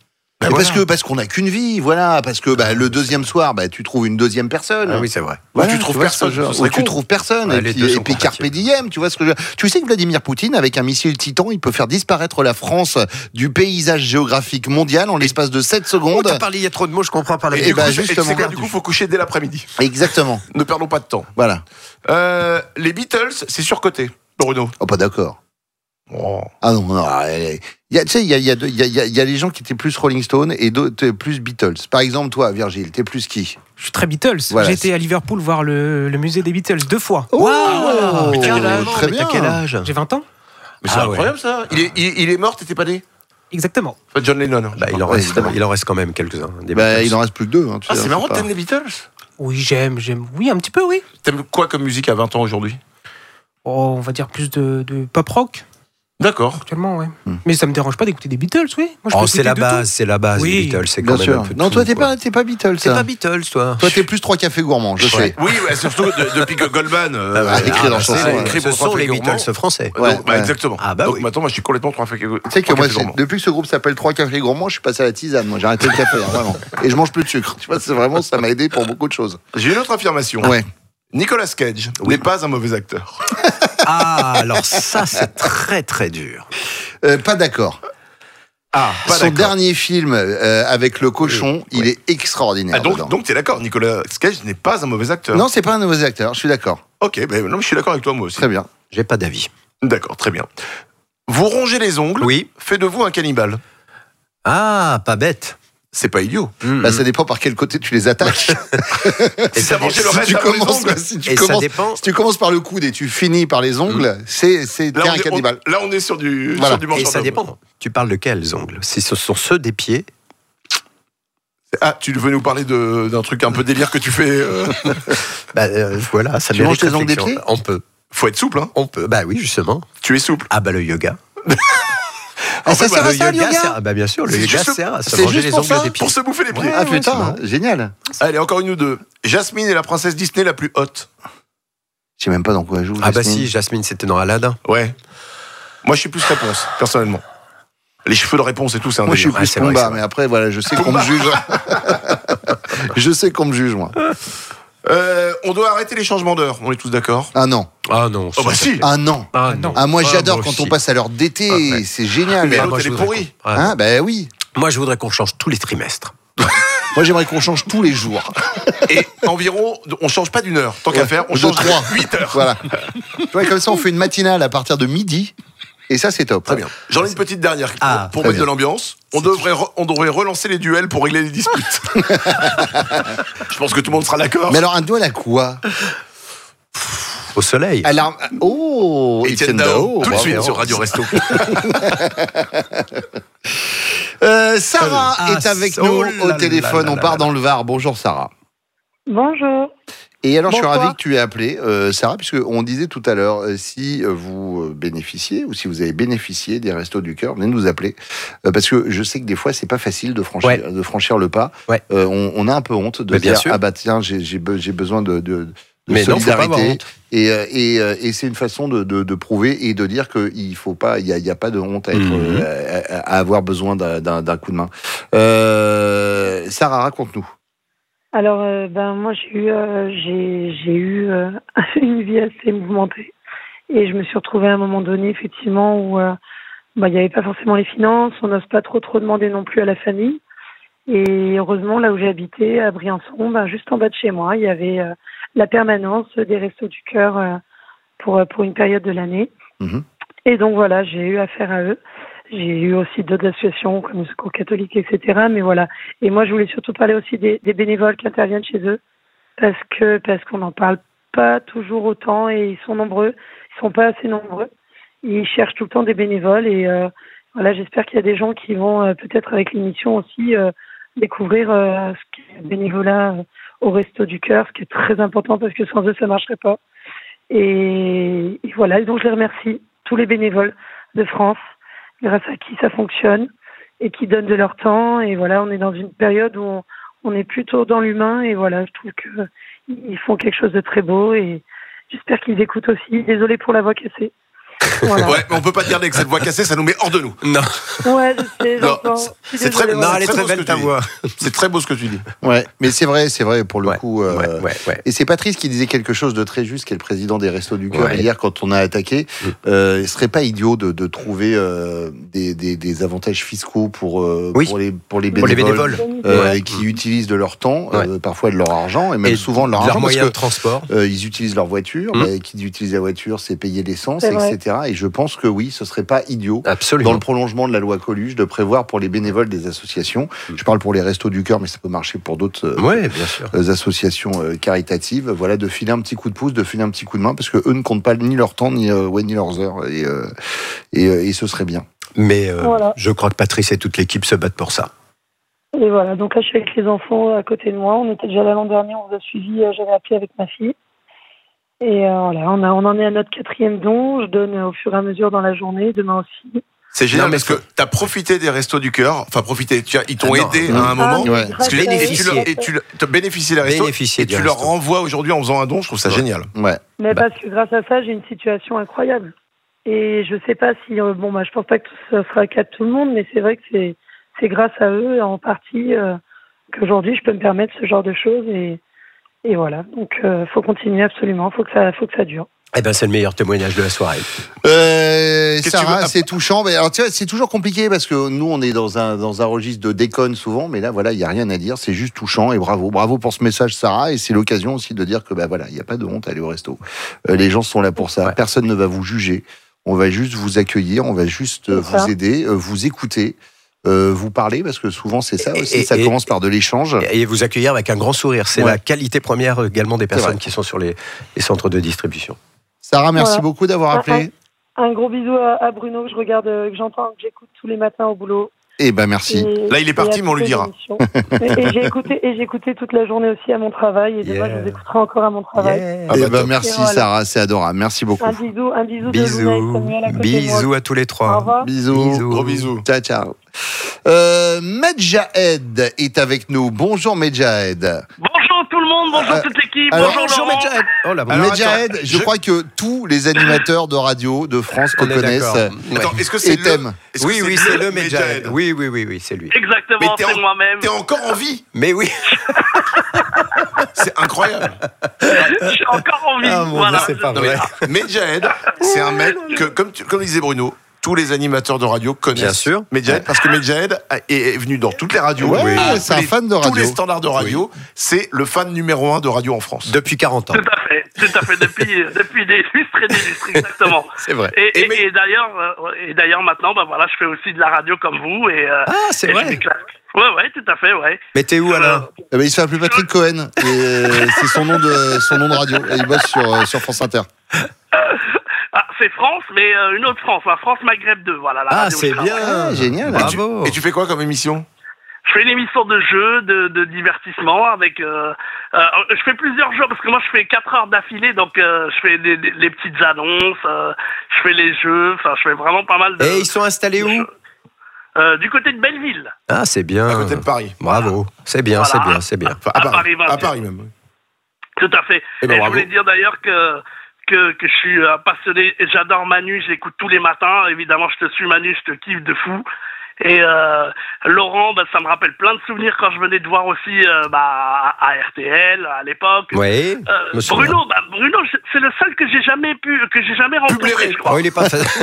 Ben parce voilà. que parce qu'on n'a qu'une vie, voilà. Parce que bah, le deuxième soir, bah, tu trouves une deuxième personne. Ah oui, c'est vrai. Voilà, Ou tu trouves vois ce que personne, je- ce serait ou tu con. trouves personne. Ouais, et les puis, deux et sont puis carpe compatibles. diem, tu vois ce que je... Tu sais que Vladimir Poutine, avec un missile Titan, il peut faire disparaître la France du paysage géographique mondial en l'espace de sept Oh, secondes. t'as parlé, il y a trop de mots, je comprends pas la Et, Eh du ben, coup, c'est- et tu sais justement. quoi, du coup, faut coucher dès l'après-midi. Exactement. Ne perdons pas de temps. Voilà. Euh, les Beatles, c'est surcoté, Bruno. Oh, pas d'accord. Oh. Ah non, non. elle est- il y a- Tu sais, il y a, il y, a, il y, a, il y a les gens qui étaient plus Rolling Stone et d'autres plus Beatles. Par exemple, toi, Virgile, t'es plus qui? Je suis très Beatles. Voilà, J'ai été à Liverpool voir le, le musée des Beatles deux fois. Oh, Mais t'as quel âge très Mais bien. t'as quel âge J'ai vingt ans. Mais c'est Ah incroyable ça. Il est, il, il est mort, t'étais pas né. Exactement. Enfin, John Lennon. Bah, il, en Ouais, reste, évidemment. il en reste quand même quelques-uns. Des Bah, Beatles. il en reste plus que deux. Hein, tu Ah, sais, c'est marrant, pas- t'aimes les Beatles. Oui, j'aime, j'aime. Oui, un petit peu, oui. T'aimes quoi comme musique à vingt ans aujourd'hui? Oh, on va dire plus de, de pop rock D'accord. actuellement, ouais. Hmm. Mais ça me dérange pas d'écouter des Beatles, oui. Moi, je Oh, peux c'est écouter la de base, c'est la base Oui. des Beatles. C'est Bien quand même sûr. un peu de Non, toi, tout, t'es quoi. pas, t'es pas Beatles. C'est hein. pas Beatles, toi. Toi, t'es plus trois cafés gourmands, je sais. Oui, ouais, surtout de- depuis que Goldman euh, Ah, bah, écrit dans a chanson, écrit ouais. écrit Ce pour sont Trois les Cafés Gourmands. Beatles français. Donc, Ouais, bah, ouais. exactement. Ah, bah Donc oui. maintenant, moi, je suis complètement trois cafés Tu sais que trois moi, cafés c'est- gourmands. depuis que ce groupe s'appelle Trois Cafés Gourmands, je suis passé à la tisane. Moi, j'ai arrêté le café, hein, vraiment. Et je mange plus de sucre. Tu vois, c'est vraiment, ça m'a aidé pour beaucoup de choses. J'ai une autre affirmation. Ouais. Nicolas Cage n'est pas un mauvais acteur. Ah, alors ça, c'est très très dur. Euh, pas d'accord. Ah, pas Son d'accord. dernier film euh, avec le cochon, il est extraordinaire. Ah, donc, dedans. donc t'es d'accord, Nicolas Cage n'est pas un mauvais acteur. Non, c'est pas un mauvais acteur. Je suis d'accord. Ok, ben non, mais je suis d'accord avec toi, moi aussi. Très bien. J'ai pas d'avis. D'accord, très bien. Vous rongez les ongles, Oui. fait de vous un cannibale. Ah, pas bête. C'est pas idiot. Bah, ça dépend par quel côté tu les attaques. Et ça mangé le si, reste tu avant les commences, ongles. si, tu Et ça commences, dépend. si tu commences par le coude et tu finis par les ongles, c'est c'est t'es Là, on un est, cannibale. on- là, on est sur du, Voilà. sur du Et mangeur ça d'homme. dépend. Tu parles de quels ongles? Si ce sont ceux des pieds. Ah, tu veux nous parler de- d'un truc un peu délire que tu fais euh, Bah euh, voilà, ça Tu mérite manges tes ongles des réflexion. pieds On peut. Faut être souple, hein. On peut. Bah oui, justement. Tu es souple. Ah bah le yoga. Ah, ça Bah, sert à le ça, le yoga sert- bah bien sûr, le C'est yoga juste- sert à se c'est manger juste les pour ongles ça des pieds. Pour se bouffer les pieds. Ah ouais, putain, génial. Allez, encore une ou deux. Jasmine est la princesse Disney la plus haute. Je sais même pas dans quoi elle joue. Ah bah Jasmine. si, Jasmine, c'était dans Aladdin. Ouais. Moi, je suis plus réponse, personnellement. Les cheveux de réponse et tout, c'est un Moi, je suis délire. plus c'est vrai, Pumba, c'est vrai. mais après, voilà, je sais qu'on me juge. Je sais qu'on me juge, moi. Euh, on doit arrêter les changements d'heure, on est tous d'accord. Ah non. Ah non. Oh bah si. Ah non. Ah non. Ah, moi, Ah, j'adore moi quand aussi. on passe à l'heure d'été. Ah, ouais. C'est génial. Mais Ah, l'autre, moi, elle je est voudrais pourrie. qu'on- Ouais. Hein, bah oui. Moi, je voudrais qu'on change tous les trimestres. Moi, j'aimerais qu'on change tous les jours. Et environ, on change pas d'une heure. Tant qu'à Ouais. faire, on De change trois. de huit heures. Voilà. Ouais, comme ça, on fait une matinale à partir de midi. Et ça, c'est top. Très bien. J'en ai une petite dernière pour, Ah, pour très mettre de bien. l'ambiance. On devrait, re- on devrait relancer les duels pour régler les disputes. Je pense que tout le monde sera d'accord. Mais alors, un duel à quoi? Au soleil. À l'arme- Oh, Etienne Etienne Dao, Dao. tout de bravo. suite sur Radio Resto. Euh, Sarah Ah, est avec oh nous là au là téléphone. là On là part là. dans le Var. Bonjour, Sarah. Bonjour. Et alors, je suis Bonsoir. ravi que tu aies appelé, euh, Sarah, puisque on disait tout à l'heure, euh, si euh, vous euh, bénéficiez ou si vous avez bénéficié des Restos du Cœur, venez nous appeler, euh, parce que je sais que des fois, c'est pas facile de franchir, Ouais. de franchir le pas. Ouais. Euh, on, on a un peu honte de Mais bien dire, sûr. ah bah tiens, j'ai j'ai be- j'ai besoin de, de, de Mais non, faut pas avoir solidarité. honte. Et, euh, et, euh, et c'est une façon de, de, de prouver et de dire qu'il faut pas, il y a, il y a pas de honte à, être, Mhm. euh, à, à avoir besoin d'un- d'un d'un coup de main. Euh, Sarah, raconte-nous. Alors, euh, ben moi j'ai eu, euh, j'ai, j'ai eu euh, une vie assez mouvementée et je me suis retrouvée à un moment donné effectivement où euh, bah, il n'y avait pas forcément les finances, on n'ose pas trop trop demander non plus à la famille. Et heureusement, là où j'ai habité, à Briançon, ben, juste en bas de chez moi, il y avait euh, la permanence des Restos du Cœur euh, pour pour une période de l'année. Mhm. Et donc voilà, j'ai eu affaire à eux. J'ai eu aussi d'autres associations comme le Secours catholique, et cetera. Mais voilà. Et moi, je voulais surtout parler aussi des, des bénévoles qui interviennent chez eux, parce que parce qu'on n'en parle pas toujours autant et ils sont nombreux. Ils sont pas assez nombreux. Ils cherchent tout le temps des bénévoles et euh, voilà. J'espère qu'il y a des gens qui vont euh, peut-être avec l'émission aussi euh, découvrir euh, ce qu'est le bénévolat euh, au Resto du Cœur, ce qui est très important parce que sans eux, ça marcherait pas. Et, et voilà. Et donc, je les remercie, tous les bénévoles de France, grâce à qui ça fonctionne et qui donnent de leur temps. Et voilà, on est dans une période où on, on est plutôt dans l'humain. Et voilà, je trouve qu'ils font quelque chose de très beau et j'espère qu'ils écoutent aussi. Désolée pour la voix cassée. Voilà. Ouais, mais on peut pas dire avec cette voix cassée, ça nous met hors de nous. Non. Ouais, je sais, Non, j'entends. c'est- Je suis c'est très, désolée, non, voilà. elle est très très beau ce belle, que ta tu dis. voix. C'est très beau ce que tu dis. Ouais, mais c'est vrai, c'est vrai pour le Ouais, coup. euh, ouais, ouais, ouais. Et c'est Patrice qui disait quelque chose de très juste, qui est le président des Restos du Cœur Ouais. hier quand on a attaqué. Mm. Euh, il serait pas idiot de, de trouver euh, des, des, des avantages fiscaux pour euh, Oui. pour les pour les Pour les bénévoles, bénévoles. euh, Ouais. qui utilisent de leur temps, Ouais. euh, parfois de leur argent et même Et souvent de leur leurs argent parce moyens de que transport. euh, ils utilisent leur voiture. Mm. Bah, qui utilise la voiture, c'est payer l'essence, C'est vrai. et cetera. Et je pense que oui, ce serait pas idiot. Absolument. Dans le prolongement de la loi Coluche, de prévoir pour les bénévoles des associations, je parle pour les Restos du Cœur, mais ça peut marcher pour d'autres euh, Oui, bien sûr. euh, associations euh, caritatives, voilà, de filer un petit coup de pouce, de filer un petit coup de main, parce que eux ne comptent pas ni leur temps ni, euh, ouais, ni leurs heures, et, euh, et, euh, et ce serait bien. Mais euh, Voilà. je crois que Patrice et toute l'équipe se battent pour ça. Et voilà, donc là, je suis avec les enfants à côté de moi. On était déjà là l'an dernier, on vous a suivi, euh, j'avais appelé avec ma fille. Et euh, voilà, on, a, on en est à notre quatrième don. Je donne euh, au fur et à mesure dans la journée, demain aussi. C'est génial Non, mais parce que tu as profité des Restos du Cœur. Enfin, profité. Tu as- ils t'ont Ah non. aidé Mmh. à un moment. Ah, Ouais. grâce Parce que à eux, bénéficier. tu leur- et tu as bénéficié des restos Bénéficier et du tu leur resto. renvoies aujourd'hui en faisant un don. Je trouve ça Ouais. génial. Ouais. Mais Bah. parce que grâce à ça, j'ai une situation incroyable. Et je sais pas si, euh, bon, bah, je pense pas que ça sera le cas de tout le monde, mais c'est vrai que c'est, c'est grâce à eux, en partie, euh, qu'aujourd'hui, je peux me permettre ce genre de choses. Et, et voilà. Donc, euh, faut continuer absolument. Faut que ça, faut que ça dure. Eh ben, c'est le meilleur témoignage de la soirée. Euh, Qu'est-ce que Sarah, tu veux- c'est touchant. Mais alors, tu vois, c'est toujours compliqué parce que nous, on est dans un, dans un registre de déconne souvent, mais là, voilà, il n'y a rien à dire. C'est juste touchant et bravo. Bravo pour ce message, Sarah. Et c'est l'occasion aussi de dire que, bah voilà, il n'y a pas de honte à aller au resto. Euh, les gens sont là pour ça. Ouais. Personne ne va vous juger. On va juste vous accueillir. On va juste euh, C'est ça. vous aider, euh, vous écouter, euh, vous parler parce que souvent, c'est ça Et- aussi. et- ça et- commence par de l'échange. Et vous accueillir avec un grand sourire. C'est Ouais. la qualité première également des vrai. personnes qui sont sur les, les centres de distribution. Sarah, merci Voilà. beaucoup d'avoir Ah, appelé. Un gros bisou à, à Bruno que je regarde, euh, que j'entends, que j'écoute tous les matins au boulot. Eh ben, merci. Et- Là, il est parti, et à mais on lui toutes les dira. émissions. et et j'ai écouté, et j'ai écouté toute la journée aussi à mon travail. Et demain, Yeah. je vous écouterai encore à mon travail. Yeah. Ah Eh bah, ben, top. merci, Et voilà. Sarah. C'est adorable. Merci beaucoup. Un bisou, un bisou de Luna et Bisous. Samuel à côté de moi. Bisous à tous les Au trois. revoir. Bisous. Bisous. Gros bisous. Ciao, ciao. Euh, Medjahed est avec nous. Bonjour Medjahed. Bonjour tout le monde, bonjour Euh, toute l'équipe, alors, bonjour Laurent. Medjahed. Oh là, Alors, Medjahed, attends, je, je- crois que tous les animateurs de radio de France te On est connaissent d'accord. euh, Attends, est-ce que c'est et le... t'aiment. est-ce que Oui, oui, c'est le Medjahed. Medjahed Oui, oui, oui, oui, c'est lui. Exactement, Mais t'es c'est en- moi-même. T'es encore en vie. Mais oui. C'est incroyable. Je suis encore en vie. Ah, mon voilà. Dieu, c'est pas Non, mais vrai. Medjahed, c'est un mec que, comme, tu- comme disait Bruno, tous les animateurs de radio connaissent. Bien sûr. Medjahed, parce que Medjahed a- est, est venu dans toutes les radios. Ouais, à c'est tous un les- fan de Tous radio. les standards de radio. C'est le fan numéro un de radio en France. Depuis quarante ans. Tout à fait, tout à fait, depuis, depuis des lustres et des lustres, exactement. C'est vrai. Et, Et et, mais- et d'ailleurs, euh, et d'ailleurs maintenant, bah voilà, je fais aussi de la radio comme vous et, euh, Ah, c'est et je vrai. m'éclate. Ouais, ouais, tout à fait, ouais. Mais t'es où, Alain? Eh ben, il se fait appeler Patrick Cohen. Et, euh, c'est son nom de son nom de radio. Et il bosse sur, euh, sur France Inter. Ah, c'est France, mais euh, une autre France, hein, France Maghreb deux, voilà. La Ah, radio où c'est je travaille. bien. Ah, génial. Bravo. Et tu fais quoi comme émission? Je fais une émission de jeu, de, de divertissement avec. Euh, euh, je fais plusieurs jeux parce que moi je fais quatre heures d'affilée, donc euh, je fais des, des- les petites annonces, euh, je fais les jeux, enfin je fais vraiment pas mal de. Et ils sont installés de où? jeux. Euh, Du côté de Belleville. Ah, c'est bien. À côté de Paris. Bravo. C'est bien, Voilà. c'est bien, c'est bien. Enfin, à, À Paris. Paris, voilà. À Paris même. Tout à fait. Eh ben, et je bravo. voulais dire d'ailleurs que. Que, que je suis euh, passionné, et j'adore Manu, je l'écoute tous les matins, évidemment je te suis Manu, je te kiffe de fou. Et euh, Laurent, bah, ça me rappelle plein de souvenirs quand je venais te voir aussi euh, bah, à R T L à l'époque. Oui. Euh, me souviens. Bruno, bah, Bruno, je- c'est le seul que j'ai jamais pu, que j'ai jamais rencontré, Publié. je crois. Oh, il est pas fait.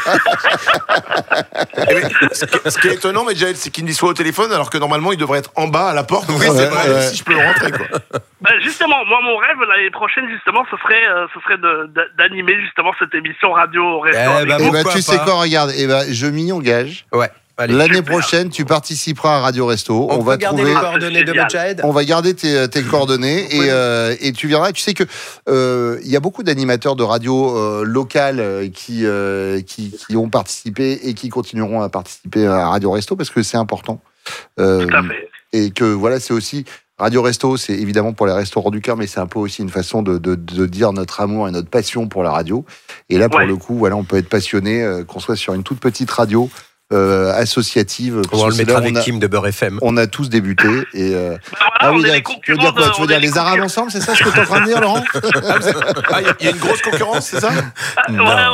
Eh ben, ce, qui, ce qui est étonnant, Medjahed, c'est qu'il me soit au téléphone alors que normalement il devrait être en bas à la porte. Oui, Enfin, c'est euh, vrai, Si je peux le rentrer, quoi. Ben, justement, moi, mon rêve l'année prochaine, justement, ce serait, euh, ce serait de, de- d'animer justement cette émission radio au restaurant. Eh ben, Eh ben, pourquoi tu sais pas. quoi, regarde, eh ben, je m'y engage. Ouais. Allez. L'année super. prochaine, tu participeras à Radio Resto. On, On, peut va garder trouver. les coordonnées de Génial. Medjahed? On va garder tes, tes coordonnées et, euh, et tu verras. Tu sais que euh, il y a beaucoup d'animateurs de radio euh, locales euh, qui, euh, qui qui ont participé et qui continueront à participer à Radio Resto parce que c'est important. Euh, Tout à fait. et que voilà, c'est aussi Radio Resto, c'est évidemment pour les restaurants du cœur, mais c'est un peu aussi une façon de, de, de dire notre amour et notre passion pour la radio. Et là, pour Ouais. le coup, voilà, on peut être passionné, euh, qu'on soit sur une toute petite radio euh, associative. parce On que le c'est mettra là où avec on a- Kim de Beurre F M. On a tous débuté et euh, Ben voilà, ah oui, on est là, les tu veux concurrents dire quoi de- Tu veux on dire est les Arabes concurrents- ensemble, c'est ça ce que tu es en train de dire, Laurent Ah, il y, a- y a une grosse concurrence, c'est ça? Ah, ouais, il Non. ouais, bah,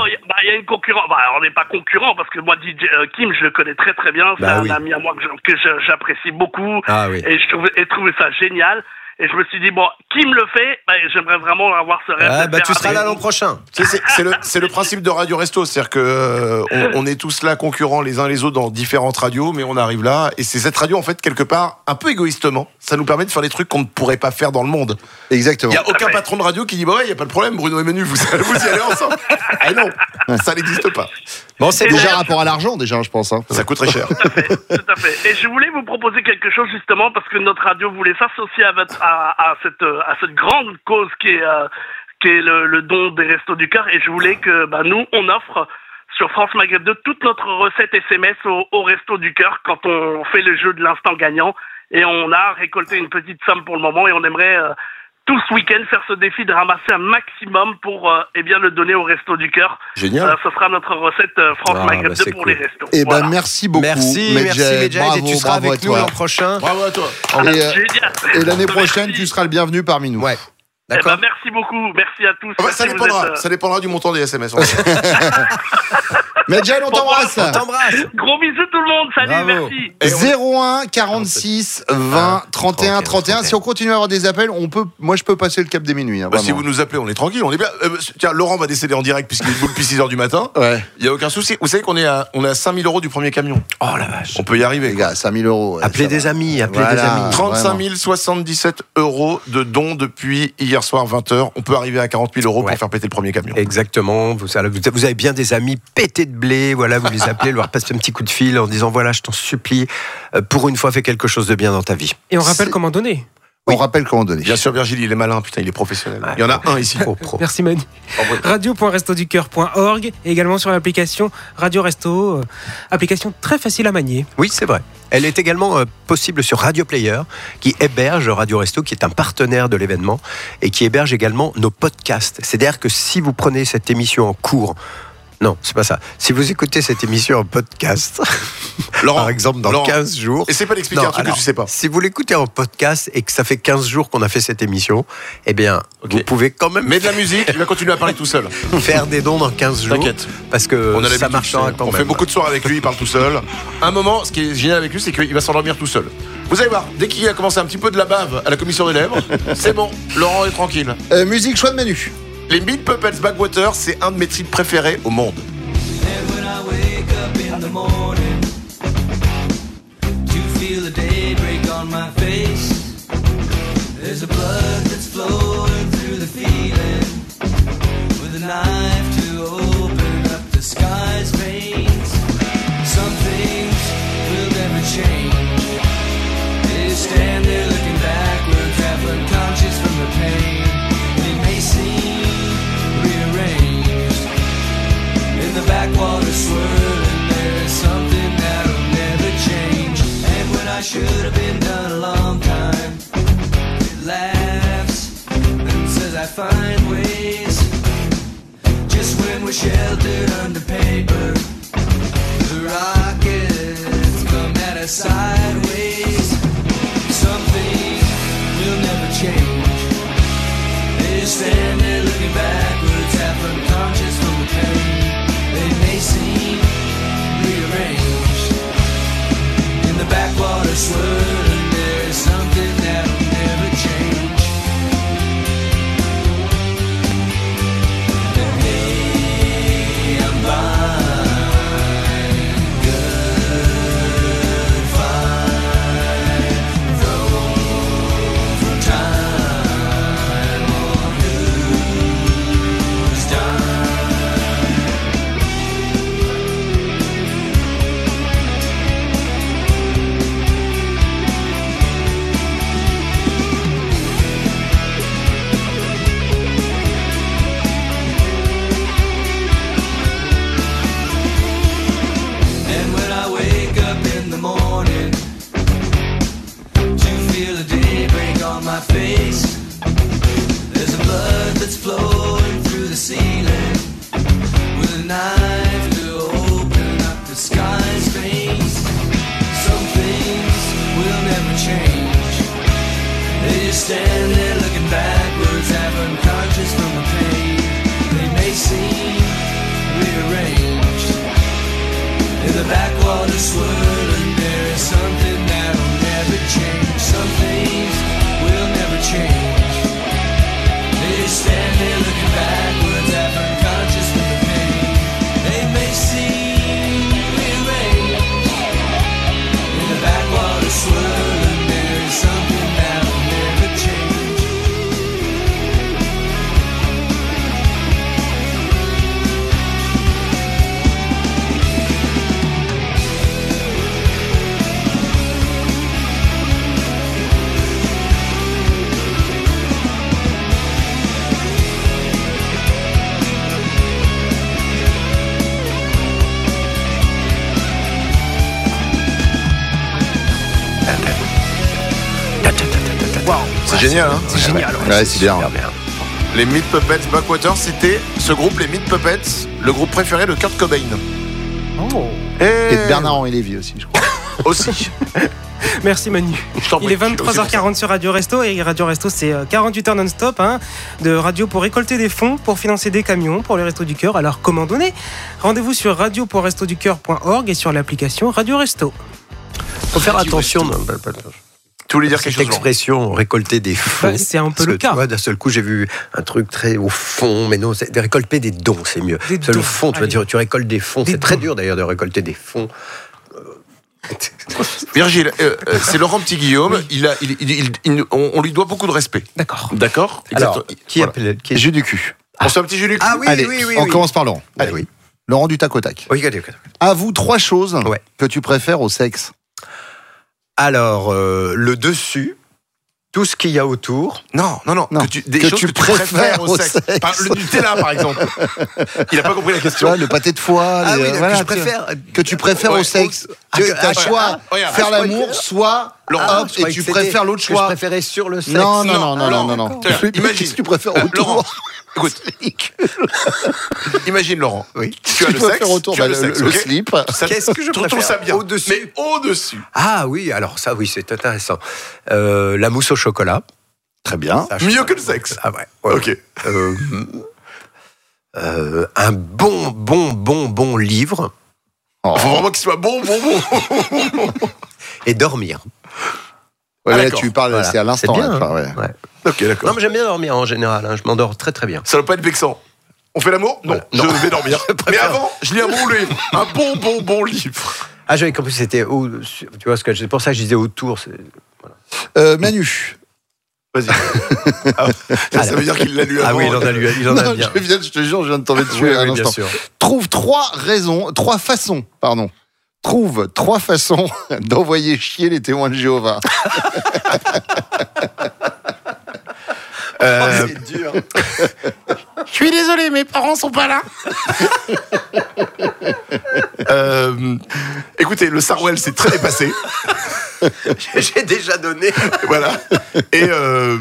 il y a une concurrence. Bah, on n'est pas concurrent parce que moi, D J euh, Kim, je le connais très très bien. C'est Bah un oui. ami à moi que je- que je- j'apprécie beaucoup. Ah oui. Et je trouvais, et trouvais ça génial. Et je me suis dit, bon, Kim le fait, bah, j'aimerais vraiment avoir ce rêve. Ah, de bah, faire tu seras avec là vous. l'an prochain. Tu sais, c'est, c'est le, c'est le principe de Radio Resto, c'est-à-dire que euh, on, on est tous là concurrents les uns les autres dans différentes radios, mais on arrive là, et c'est cette radio en fait quelque part un peu égoïstement, ça nous permet de faire des trucs qu'on ne pourrait pas faire dans le monde. Exactement. Il y a aucun patron de radio qui dit bah ouais, il y a pas de problème, Bruno et Manu, vous, vous y allez ensemble. Ah non, ça n'existe pas. Bon, c'est Déjà d'ailleurs- rapport à l'argent, déjà, je pense. Hein. Ça coûte très cher. Tout à fait, tout à fait. Et je voulais vous proposer quelque chose justement parce que notre radio voulait s'associer à, votre- à, à cette euh, à cette grande cause qui est euh, qui est le, le don des Restos du Cœur, et je voulais que bah, nous on offre sur France Maghreb deux toute notre recette S M S au, au Resto du Cœur quand on fait le jeu de l'instant gagnant, et on a récolté une petite somme pour le moment et on aimerait euh, tout ce week-end faire ce défi de ramasser un maximum pour euh, eh bien le donner au Resto du Cœur. Génial. Euh, ce sera notre recette euh, France Ah, Maghreb bah, deux c'est pour cool. les restos. Eh Voilà. ben, merci beaucoup. Merci, merci Medjed, et tu seras bravo avec à nous toi. l'an prochain. Bravo à toi. Ah, Et, euh, génial. Et l'année prochaine, Merci. tu seras le bienvenu parmi nous. Ouais. Eh ben, D'accord. merci beaucoup, merci à tous. Ah bah, ça Si vous dépendra, êtes, euh, ça dépendra du montant des S M S. on va voir. Medjed, on t'embrasse. On t'embrasse. Gros bisous tout le monde, salut, Bravo. merci. Et on- zéro un quarante-six vingt trente et un trente et un. Si on continue à avoir des appels, on peut, moi je peux passer le cap des minuit. Hein, Bah, si vraiment. vous nous appelez, on est tranquille, on est bien. Euh, tiens, Laurent va décéder en direct puisqu'il est debout depuis six heures du matin. Ouais, Il y a aucun souci. Vous savez qu'on est à, on est à cinq mille euros du premier camion. Oh la vache. On peut y arriver. les gars, cinq mille euros. ouais, Appelez ça des va. amis, appelez des Voilà. amis. trente-cinq mille soixante-dix-sept euros de dons depuis hier soir vingt heures. On peut arriver à quarante mille euros Ouais. pour faire péter le premier camion. Exactement. Vous, vous avez bien des amis pétés de blé. Voilà, vous les appelez, leur passez un petit coup de fil en disant voilà, je t'en supplie, euh, pour une fois, fais quelque chose de bien dans ta vie. Et on rappelle C'est- comment donner. On rappelle comment donner. Bien sûr, Virgile, il est malin, putain, il est professionnel. Ouais. Il y en a un ici. Pro, pro. Merci Manu. radio point resto du cœur point org et également sur l'application Radio Resto, euh, application très facile à manier. Oui, c'est vrai. Elle est également euh, possible sur Radio Player, qui héberge Radio Resto, qui est un partenaire de l'événement et qui héberge également nos podcasts. C'est-à-dire que si vous prenez cette émission en cours, non, c'est pas ça. Si vous écoutez cette émission en podcast, Laurent, par exemple dans Laurent, quinze jours. essaie pas d'expliquer Non, un truc alors, que tu sais pas. Si vous l'écoutez en podcast et que ça fait quinze jours qu'on a fait cette émission, eh bien, Ok. vous pouvez quand même Mets de la musique, il va continuer à parler tout seul. faire des dons dans quinze jours. T'inquiète. Parce que On a ça l'habitude, marchera tu sais. quand On même. fait beaucoup de soirs avec lui, il parle tout seul. Un moment, ce qui est génial avec lui, c'est qu'il va s'endormir tout seul. Vous allez voir, dès qu'il a commencé un petit peu de la bave à la commission des lèvres, c'est bon, Laurent est tranquille. Euh, musique, choix de Manu. Les Meat Puppets Backwater, c'est un de mes titres préférés au monde. And when I wake up in the morning to feel the day break on my face, there's a blood that's flowing through the feeling, with a knife to open up the sky's veins. Some things will never change. They stand there looking backwards, half unconscious from the pain. It may seem rearranged in the backwater swirling, there is something that'll never change. And when I should have been done a long time, it laughs and says I find ways. Just when we're sheltered under paper, the rockets come at us sideways. Something will never change. They stand there looking backwards, half unconscious from the pain. They may seem rearranged in the backwater swirling. There is something that'll never change. And hey, I'm fine, good, fine, thrown from time on who's done. And when I wake up in the morning to feel the day break on my face, there's a blood that's flowing through the ceiling, with a knife to open up the sky's veins. Some things will never change. They just stand there looking backwards, half unconscious from the pain. They may seem rearranged waters swirl and there is something that'll never change. Some things will never change. They stand there looking backwards, half unconscious with the pain. They may seem rearranged in the backwater swirl and there is something that'll never change. C'est génial, hein. C'est génial. Ouais, c'est bien. super bien. Les Meat Puppets Backwater, c'était ce groupe, les Meat Puppets, le groupe préféré de Kurt Cobain. Oh. Et, Et de Bernard-Henri Lévy aussi, je crois. aussi. Merci Manu. Je t'en Il est prie, vingt-trois heures quarante sur Radio Resto et Radio Resto c'est quarante-huit heures non-stop hein, de radio pour récolter des fonds pour financer des camions pour les Restos du Cœur. Alors comment donner? Rendez-vous sur radio point resto du cœur point org et sur l'application Radio Resto. Faut faire attention. non, Tu voulais dire Cette quelque chose, Laurent? expression récolter des fonds. Bah, c'est un peu Parce le que, tu cas. vois, d'un seul coup, j'ai vu un truc très au fond, mais non, c'est de récolter des dons, c'est mieux. Des C'est le dons, fond, tu vas allez. dire, tu récoltes des fonds. Des C'est très dons. dur d'ailleurs de récolter des fonds. Virgile, euh, euh, c'est Laurent Petit-Guillaume. Il a, il, il- il- il- on, on lui doit beaucoup de respect. D'accord. D'accord. Alors, Exactement. qui Voilà. appelle qui est... Jus du cul. On se fait un petit jus du cul. Ah oui, Allez, oui, oui, on oui. commence par Laurent. Allez, oui. Laurent du tac au tac. Oui, allez, allez. Avoue trois choses Ouais. que tu préfères au sexe. Alors, euh, le dessus, tout ce qu'il y a autour. Non, non, non. Non. Que tu, des Que choses tu que tu préfères préfères au au sexe. sexe. Par- le Nutella, par exemple. Il a pas compris la Tu question. vois, le pâté de foie. Ah les- oui, euh, que voilà, je tu vois. préfère. Que tu préfères Ouais, au sexe. au- Que ah, t'as ah, choix ah, regarde, faire ah, je l'amour, préfère- soit Laurent, hop, je et croyais tu que c'était préfères l'autre que choix. je préférais sur le sexe. Non, non, non, non, Alors, non, non, non. tiens, imagine. Qu'est-ce que tu préfères Euh, Laurent, autour? écoute, imagine Laurent. Oui. Tu as le préfères sexe. autour Tu as bah, le le, sexe, le ok slip. Ça- Qu'est-ce que je tu trouves préfère ça bien. au-dessus. Mais au-dessus. Ah oui, alors ça, oui, c'est intéressant. Euh, la mousse au chocolat. Très bien. Ça, je- Mieux que le sexe. Ah ouais. ouais. Ok. Euh, euh, un bon, bon, bon, bon livre Oh. Faut vraiment qu'il soit bon, bon, bon. et dormir. Ouais, Ah, là, d'accord. tu parles, Voilà. c'est à l'instant. C'est bien, là, hein. enfin, ouais. Ouais. Ok, Non, d'accord. mais j'aime bien dormir en général. hein. Je m'endors très, très bien. Ça va pas être vexant. On fait l'amour? Non, Voilà. Non. je vais dormir. Je Mais préfère. avant, je lis un bon livre. Un bon, bon, bon livre. Ah, j'avais compris, c'était au, tu vois, ce que c'est pour ça que je disais autour. c'est- Euh, Manu. Vas-y. Ah, ça veut dire qu'il l'a lu avant. Ah oui, il en a lu, il en a Non, bien. je, viens, je te jure, je viens de tomber dessus Oui, à oui, bien l'instant. sûr. Trouve trois raisons, trois façons, pardon. Trouve trois façons d'envoyer chier les témoins de Jéhovah. Euh, C'est dur. Je suis désolé, mes parents sont pas là. Euh, écoutez, le Sarwell s'est très dépassé. J'ai déjà donné. Voilà. Et euh,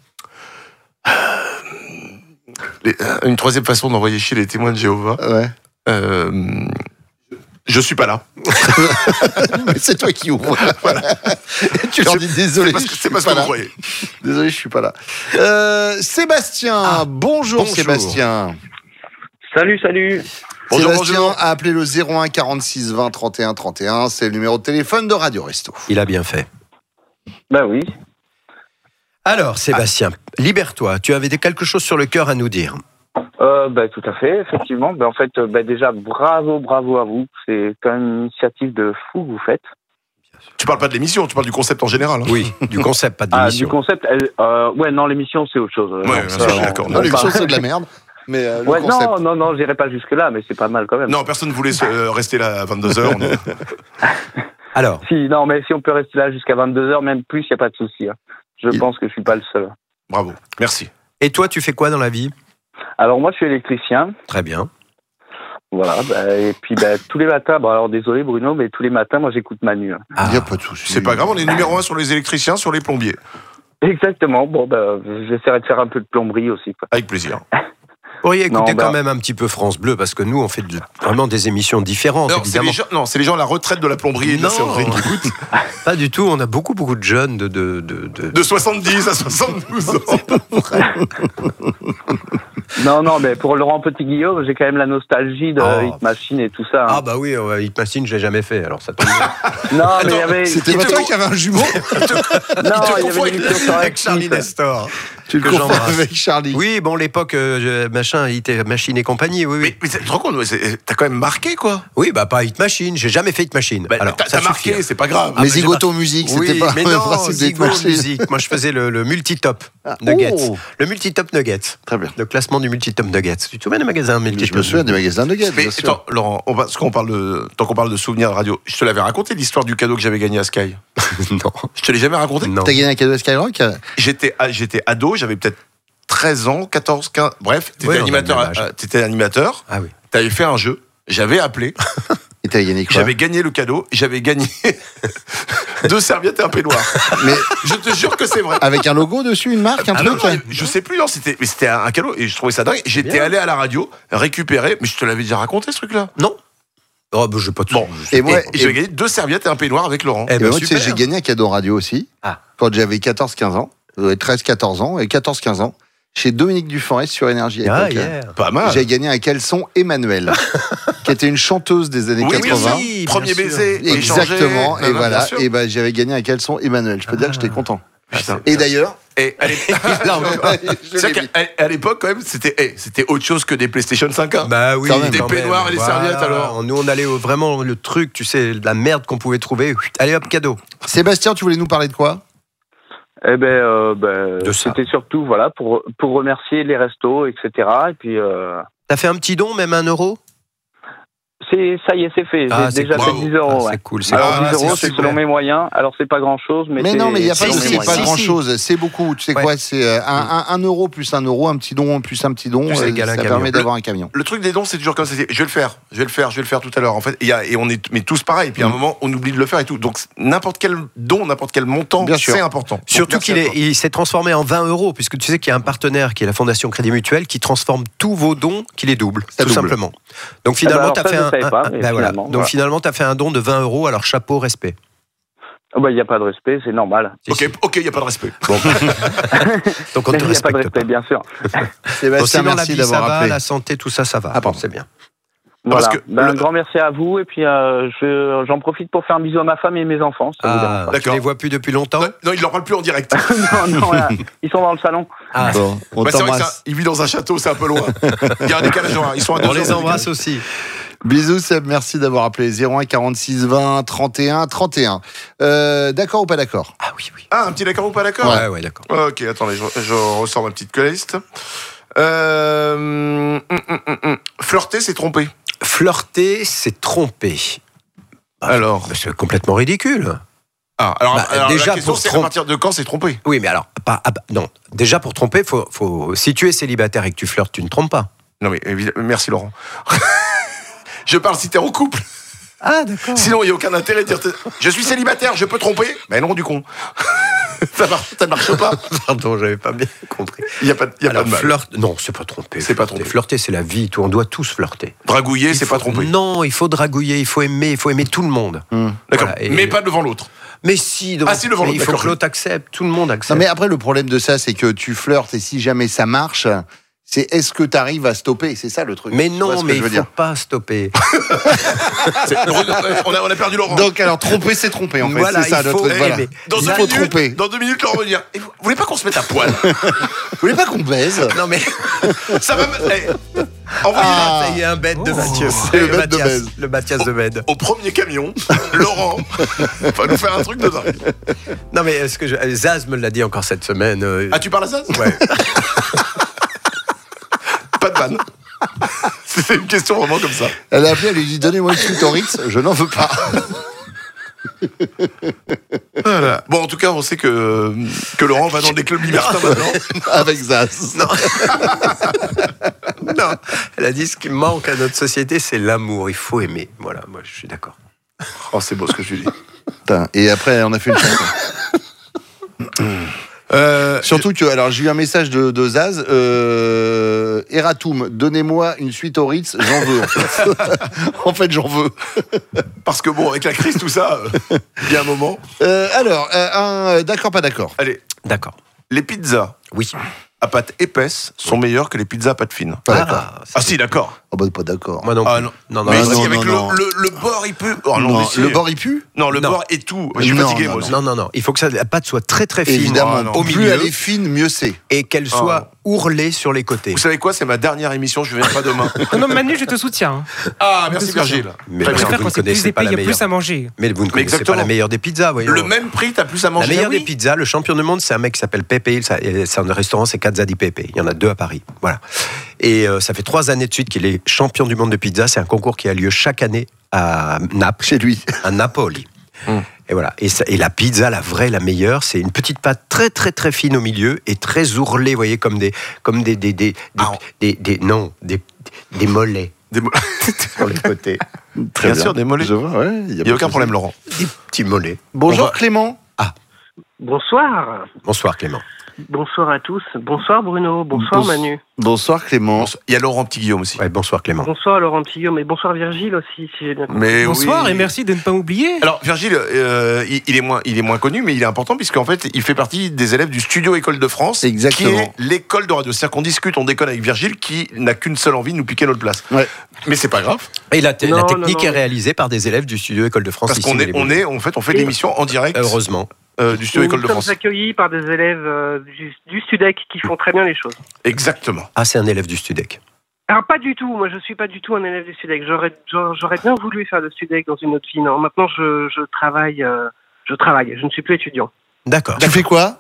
les- une troisième façon d'envoyer chier les témoins de Jéhovah. Ouais. Euh, je suis pas là. Mais c'est toi qui ouvres. Voilà. Tu leur dis désolé. C'est parce que, je c'est suis parce pas que vous là. croyez. Désolé, je suis pas là. Euh, Sébastien, bonjour, bonjour. Sébastien. Salut, salut. Bonjour, Sébastien bonjour. a appelé le zéro un quarante-six vingt trente et un trente et un. C'est le numéro de téléphone de Radio Resto. Il a bien fait. Bah oui. Alors, Sébastien, libère-toi. Tu avais quelque chose sur le cœur à nous dire. Euh, bah, tout à fait, effectivement. Bah, en fait, euh, bah, déjà, bravo, bravo à vous. C'est quand même une initiative de fou que vous faites. Tu parles pas de l'émission, tu parles du concept en général. hein. Oui, du concept, pas de Ah, l'émission. du concept, elle- euh, ouais, non, l'émission, c'est autre chose. Euh, Ouais, non, bien ça, sûr, je suis on- d'accord. on Non, l'émission, parle- c'est de la merde. Mais euh, le Ouais, concept. non, non, non, j'irai pas jusque-là, mais c'est pas mal quand même. Non, personne ne voulait se- euh, rester là à vingt-deux heures. Alors, Si, non, mais si on peut rester là jusqu'à vingt-deux heures, même plus, il n'y a pas de souci. hein. Je Il- pense que je suis pas le seul. Bravo, merci. et toi, tu fais quoi dans la vie? Alors, moi, je suis électricien. Très bien. Voilà. Bah, et puis, bah, tous les matins, bon, alors désolé, Bruno, mais tous les matins, moi, j'écoute Manu. hein. Il n'y a pas de souci. C'est pas grave, on est numéro un sur les électriciens, sur les plombiers. Exactement. Bon, bah, j'essaierai de faire un peu de plomberie aussi. Quoi. Avec plaisir. Vous pourriez écouter Non, bah- quand même un petit peu France Bleu, parce que nous, on fait de- vraiment des émissions différentes, Non, c'est évidemment. les, gens, non, c'est les gens à la retraite de la plomberie et de la Non. serrurerie qui écoutent. Pas du tout. On a beaucoup, beaucoup de jeunes de... de, de, de- De soixante-dix à soixante-douze ans. Non, non, mais pour Laurent Petit-Guillaume, j'ai quand même la nostalgie de Oh. Hit Machine et tout ça. hein. Ah bah oui, euh, Hit Machine, je l'ai jamais fait, alors ça tombe bien. Non, mais il y avait. C'était pas toi qui avais un jumeau? Non, il y avait une émission sur avec Charlie Hit. Nestor. Tu le Que confonds j'embrasse. avec Charlie. Oui, bon, l'époque, euh, machin, Hit Machine et compagnie, oui, oui. Mais, mais tu te rends compte, ouais, c'est- t'as quand même marqué, quoi. Oui, bah pas Hit Machine, j'ai jamais fait Hit Machine. Bah, alors, t'as ça t'as marqué, suffit. c'est pas grave. Ah, mais bah, j'ai Zigoto Musique, Oui, c'était pas mais le non, principe d'Hit Zigo Machine. Musique. Moi, je faisais le, le multitop Nuggets. Oh. Le multitop Nuggets. Très bien. Le classement du multitop Nuggets. Tu te souviens des magasins multitop? Je me souviens des magasins de Mais bien sûr. attends, Laurent, on va, parce qu'on parle de, tant qu'on parle de souvenirs de radio, je te l'avais raconté l'histoire du cadeau que j'avais gagné à Sky. Non. Je te l'ai jamais raconté. Non. T'as gagné un cadeau à Skyrock? J'étais, ah, j'étais ado, j'avais peut-être treize ans, quatorze, quinze. Bref, t'étais Ouais, on a animateur. le même âge. euh, T'étais animateur. Ah oui. T'avais fait un jeu. J'avais appelé. Et t'as gagné quoi? J'avais gagné le cadeau. J'avais gagné deux serviettes et un peignoir. Mais Je te jure que c'est vrai. avec un logo dessus, une marque, un Ah non, truc? non, je sais plus, non, c'était, mais c'était un cadeau et je trouvais ça dingue. J'étais bien. allé à la radio récupérer, mais je te l'avais déjà raconté ce truc-là. Non. Oh, bah, je vais pas tout. Bon, Et moi, Et j'avais gagné deux serviettes et un peignoir avec Laurent. Eh Et ben, moi, tu sais, super. j'ai gagné un cadeau radio aussi. Ah. Quand j'avais quatorze quinze ans. Euh, treize quatorze ans et quatorze quinze ans. Chez Dominique Duforest sur Énergie. à Ah, l'époque. yeah. Pas mal. J'ai gagné un caleçon Emmanuel, qui était une chanteuse des années Oui, oui, quatre-vingts. oui, bien premier sûr. baiser, Exactement. échangé. Et Non, non, voilà. bien sûr. Et ben, j'avais gagné un caleçon Emmanuel. Je peux dire que j'étais content. Putain. Et d'ailleurs, Et à l'époque, je c'est l'ai qu'à- mis. à- à l'époque, quand même, c'était, eh, c'était autre chose que des PlayStation cinq. hein. Bah oui, Quand même. Des quand peignoirs et des serviettes, alors. Nous, on allait au, vraiment le truc, tu sais, la merde qu'on pouvait trouver. Allez hop, cadeau. Sébastien, tu voulais nous parler de quoi? Eh ben, euh, ben, De ça. c'était surtout voilà pour pour remercier les restos, et cetera. Et puis euh, T'as fait un petit don, même un euro? c'est ça y est, c'est fait. Ah, J'ai c'est déjà cool. fait dix euros. Ah, ouais. c'est cool. C'est Alors Ah, dix c'est euros, c'est super. selon mes moyens. Alors c'est pas grand chose, mais, Mais c'est- non, mais il n'y a pas Si, de si, c'est pas si, grand si. chose. C'est beaucoup. Tu sais Ouais. quoi? C'est euh, un, un, un euro plus un euro, un petit don plus un petit don. Plus euh, égal à un ça camion. permet d'avoir un camion. Le truc des dons, c'est toujours comme ça. c'est, Je vais le faire, je vais le faire, je vais le faire tout à l'heure. En fait, il y a, et on est mais tous pareils. Puis à un moment, on oublie de le faire et tout. Donc n'importe quel don, n'importe quel montant, Bien sûr. c'est important. Donc, Surtout merci qu'il à est, toi. il s'est transformé en vingt euros, puisque tu sais qu'il y a un partenaire qui est la Fondation Crédit Mutuel qui transforme tous vos dons, qui les double, Ça tout double. simplement. Donc finalement, alors tu as ça, fait je un, savais un- pas, un- mais ben voilà. finalement, Donc voilà. finalement, tu as fait un don de vingt euros, alors chapeau, respect. Oh, bah, il n'y a pas de respect, c'est normal. Si, si. Ok, ok, il y a pas de respect. Donc on Mais te il n'y a pas de respecte respect, pas. bien sûr. Bon, Sébastien, sinon, la merci vie, ça d'avoir va, appelé. la santé, tout ça, ça va. Ah, pardon. C'est bien. Voilà. Parce que Ben, le- Un grand merci à vous. Et puis, euh, je, j'en profite pour faire un bisou à ma femme et mes enfants. Ça vous dérange Ah, tu D'accord. les vois plus depuis longtemps? Non, non, il leur parle plus en direct. pas. non, non, là, ils sont dans le salon. Ah, Bon, on Bah, c'est vrai que t'embrasse. ça, il vit dans un château, c'est un peu loin. Il y a un décalage horaire. Ils sont à deux on heures les de embrasse décalage. aussi. Bisous Seb, merci d'avoir appelé zéro un quarante-six vingt trente et un trente et un. Euh, d'accord ou pas d'accord? Ah oui, oui. Ah, un petit d'accord ou pas d'accord? Ouais, ouais, d'accord. Ok, attendez, je, je ressors ma petite playlist. Euh, hum, hum, hum, hum. Flirter, c'est tromper. Flirter, c'est tromper. Alors, C'est complètement ridicule. ah, alors, Bah, alors déjà, la question pour c'est à tromper- partir de quand c'est tromper? Oui, mais alors, pas, ah bah, non. Déjà, pour tromper, faut, faut, si tu es célibataire et que tu flirtes, tu ne trompes pas. Non mais évidemment, merci Laurent. Je parle si t'es en couple. Ah, d'accord. Sinon, il n'y a aucun intérêt de dire je suis célibataire, je peux tromper. Mais non, du con. ça, marche, ça ne marche pas. Pardon, j'avais pas bien compris. Il n'y a pas, il y a Alors, pas de mal. flirt, non, c'est pas tromper. C'est pas Flirter. tromper. Flirter, c'est la vie. Tout, on doit tous flirter. Dragouiller, Il c'est faut- pas tromper. Non, il faut dragouiller, il faut aimer, il faut aimer tout le monde. D'accord. Voilà, et- Mais pas devant l'autre. Mais si, devant- Ah, si, devant mais l'autre, il faut d'accord. que l'autre accepte, tout le monde accepte. Non mais après le problème de ça c'est que tu flirtes et si jamais ça marche, c'est est-ce que tu arrives à stopper? C'est ça le truc. Mais Tu vois non, ce que mais je il veux faut dire. pas stopper. C'est- on, a, on a perdu Laurent. Donc alors tromper c'est tromper en fait. Voilà, c'est ça il notre faut truc. Voilà. aimer. Dans Il deux, faut minutes, tromper. dans deux minutes, Laurent va dire eh, vous voulez pas qu'on se mette à poil? Vous voulez pas qu'on baise? Non mais Ça va me. eh, envoyez Ah. il y a un bête de Mathieu. c'est le bête de Mathias, Bèze. Le Mathias de Bède. au premier camion, Laurent va nous faire un truc de dingue. Non mais est-ce que je... Zaz me l'a dit encore cette semaine. euh, Ah, tu parles à ça? Ouais. Pas de vanne. C'est une question vraiment comme ça. Elle a appelé, elle lui dit donnez-moi une suite au Ritz, je n'en veux pas. Voilà. Bon, en tout cas, on sait que, que Laurent va dans des clubs libertins maintenant. Avec Zaz. Non. Non. Elle a dit ce qui manque à notre société, c'est l'amour. Il faut aimer. Voilà, moi je suis d'accord. Oh, c'est beau ce que je lui dis. Putain, et après on a fait une chanson. Euh, Surtout que, alors j'ai eu un message de, de Zaz, euh, Eratum, donnez-moi une suite au Ritz, j'en veux. En fait, en fait j'en veux. parce que bon, avec la crise, tout ça, euh, il y a un moment. Euh, alors, euh, un d'accord, pas d'accord. Allez, D'accord. les pizzas Oui. à pâte épaisse sont meilleures que les pizzas à pâte fine. Pas d'accord. Ah, Ah si, d'accord. Oh bah, pas d'accord. Moi non plus. Ah non. Non, non, Mais non, si, non, avec non, le, non. le, le bord, il peut. Oh, non, Non, mais si. le bord, il pue Non, le Non. bord est tout. Je suis Non, fatigué, non, moi aussi. non, non, non. Il faut que ça, la pâte soit très très fine Évidemment, Ah, non. au plus milieu elle est fine, mieux c'est. et qu'elle soit Ah. ourlée sur les côtés. Vous savez quoi, c'est ma dernière émission, je viens pas demain. Non, non, Manu, je te soutiens. hein. Ah, merci Virgile. Mais Très parce bien. que J'espère vous quand ne c'est plus connaissez pas épais, la il y a meilleure. plus à manger. Mais vous ne connaissez pas exactement. la meilleure des pizzas, voyons. Le même prix, t'as plus à manger. La meilleure Ah oui. des pizzas, le champion du monde, c'est un mec qui s'appelle Pepe. Il- ça- C'est un restaurant, c'est Casa di Pepe. Il y en a deux à Paris. Voilà. Et euh, ça fait trois années de suite qu'il est champion du monde de pizza. C'est un concours qui a lieu chaque année à Naples, Chez lui. à Napoli. Mm. Et voilà. Et, ça- et la pizza, la vraie, la meilleure, c'est une petite pâte très très très fine au milieu et très ourlée, vous voyez, comme des comme des des des, des, Ah. des- des- non des des mollets Des mo- sur les côtés. Très Bien sûr, des mollets. Je vois, ouais. Il n'y a aucun problème, Laurent. Des petits mollets. Bonjour On va- Clément. Bonsoir. Bonsoir Clément. Bonsoir à tous. Bonsoir Bruno. Bonsoir Bons- Manu. Bonsoir Clément. Il y a Laurent Petit-Guillaume aussi. Ouais, bonsoir Clément. Bonsoir Laurent Guillaume et bonsoir Virgile aussi, si j'ai bien compris. Mais Bonsoir oui. et merci de ne pas m'oublier. Alors Virgile, euh, il, il est moins, il est moins connu, mais il est important puisqu'en fait, il fait partie des élèves du Studio École de France, Exactement. qui est l'école de radio. C'est-à-dire qu'on discute, on déconne avec Virgile, qui n'a qu'une seule envie de nous piquer notre place. Ouais. Mais c'est pas grave, Et la, te- Non, la non, technique non. est réalisée par des élèves du studio École de France. parce ici, qu'on dans est, les on Bouches. est, en fait, on fait l'émission en direct Heureusement. euh, du Studio Nous École de sommes France. accueillis par des élèves euh, du, du Studec qui font très bien les choses. Exactement. Ah, c'est un élève du Studec. Alors pas du tout, moi je suis pas du tout un élève du Studec. J'aurais j'aurais j'aurais bien voulu faire le Studec dans une autre vie. Non, maintenant je, je travaille, euh, je travaille. Je ne suis plus étudiant. D'accord. Tu fais quoi?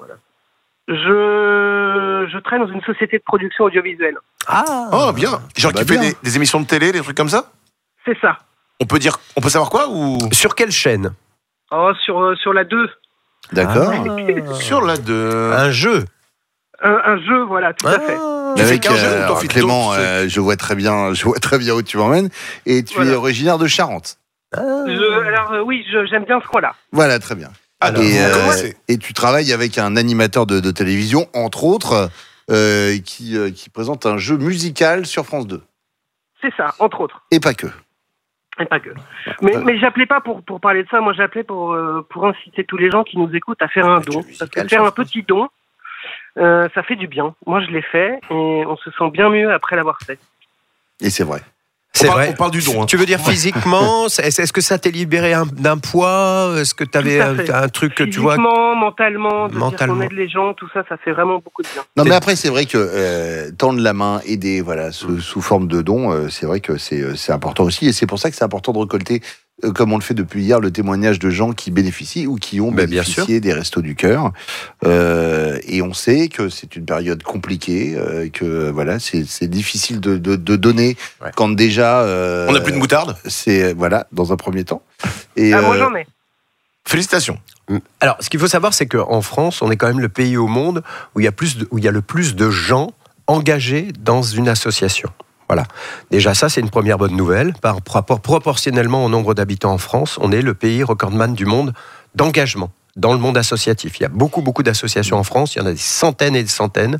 Je je traîne dans une société de production audiovisuelle. Ah. Oh bien. Genre bah qui fait bien. des, des émissions de télé, des trucs comme ça. C'est ça. On peut dire, on peut savoir quoi ou Sur quelle chaîne? Oh sur euh, sur la deux. D'accord. sur la de. Un jeu. Un, un jeu, voilà, tout à fait. Tu fais Avec qu'un jeu ou euh, t'en fais Clément, d'autres, tu sais euh, je vois très bien, je vois très bien où tu m'emmènes. Et tu es Voilà. originaire de Charente. Je- alors euh, oui, je- j'aime bien ce coin-là. Voilà, très bien. Alors, et, vous euh, commencez. et tu travailles avec un animateur de, de télévision, entre autres, euh, qui, euh, qui présente un jeu musical sur France deux. C'est ça, entre autres. Et pas que. Et pas que. Mais, mais j'appelais pas pour, pour parler de ça, moi j'appelais pour, euh, pour inciter tous les gens qui nous écoutent à faire un don. Parce que faire un petit don, euh, ça fait du bien. Moi je l'ai fait et on se sent bien mieux après l'avoir fait. Et c'est vrai. C'est on parle, vrai. on parle du don. hein. Tu veux dire physiquement? Est-ce est-ce que ça t'est libéré un- d'un poids? Est-ce que tu avais Tout à un, fait. un truc que tu vois? Physiquement, mentalement, de Mentalement. dire qu'on aide les gens, tout ça, ça fait vraiment beaucoup de bien. Non, mais après, c'est vrai que euh, tendre la main, aider, voilà, sous, sous forme de don, euh, c'est vrai que c'est euh, c'est important aussi. Et c'est pour ça que c'est important de récolter, euh, comme on le fait depuis hier, le témoignage de gens qui bénéficient ou qui ont Ben, bien bénéficié des Restos du Cœur. Euh, et on sait que c'est une période compliquée, euh, que voilà, c'est c'est difficile de, de, de donner Ouais. quand déjà. euh, On n'a plus de moutarde. C'est voilà, dans un premier temps. Et, Ah, moi euh, j'en ai. Félicitations. Alors, ce qu'il faut savoir, c'est qu'en France, on est quand même le pays au monde où il y a plus de, où il y a le plus de gens engagés dans une association. Voilà. Déjà, ça, c'est une première bonne nouvelle. Par rapport proportionnellement au nombre d'habitants en France, on est le pays recordman du monde d'engagement dans le monde associatif. Il y a beaucoup, beaucoup d'associations en France. Il y en a des centaines et des centaines.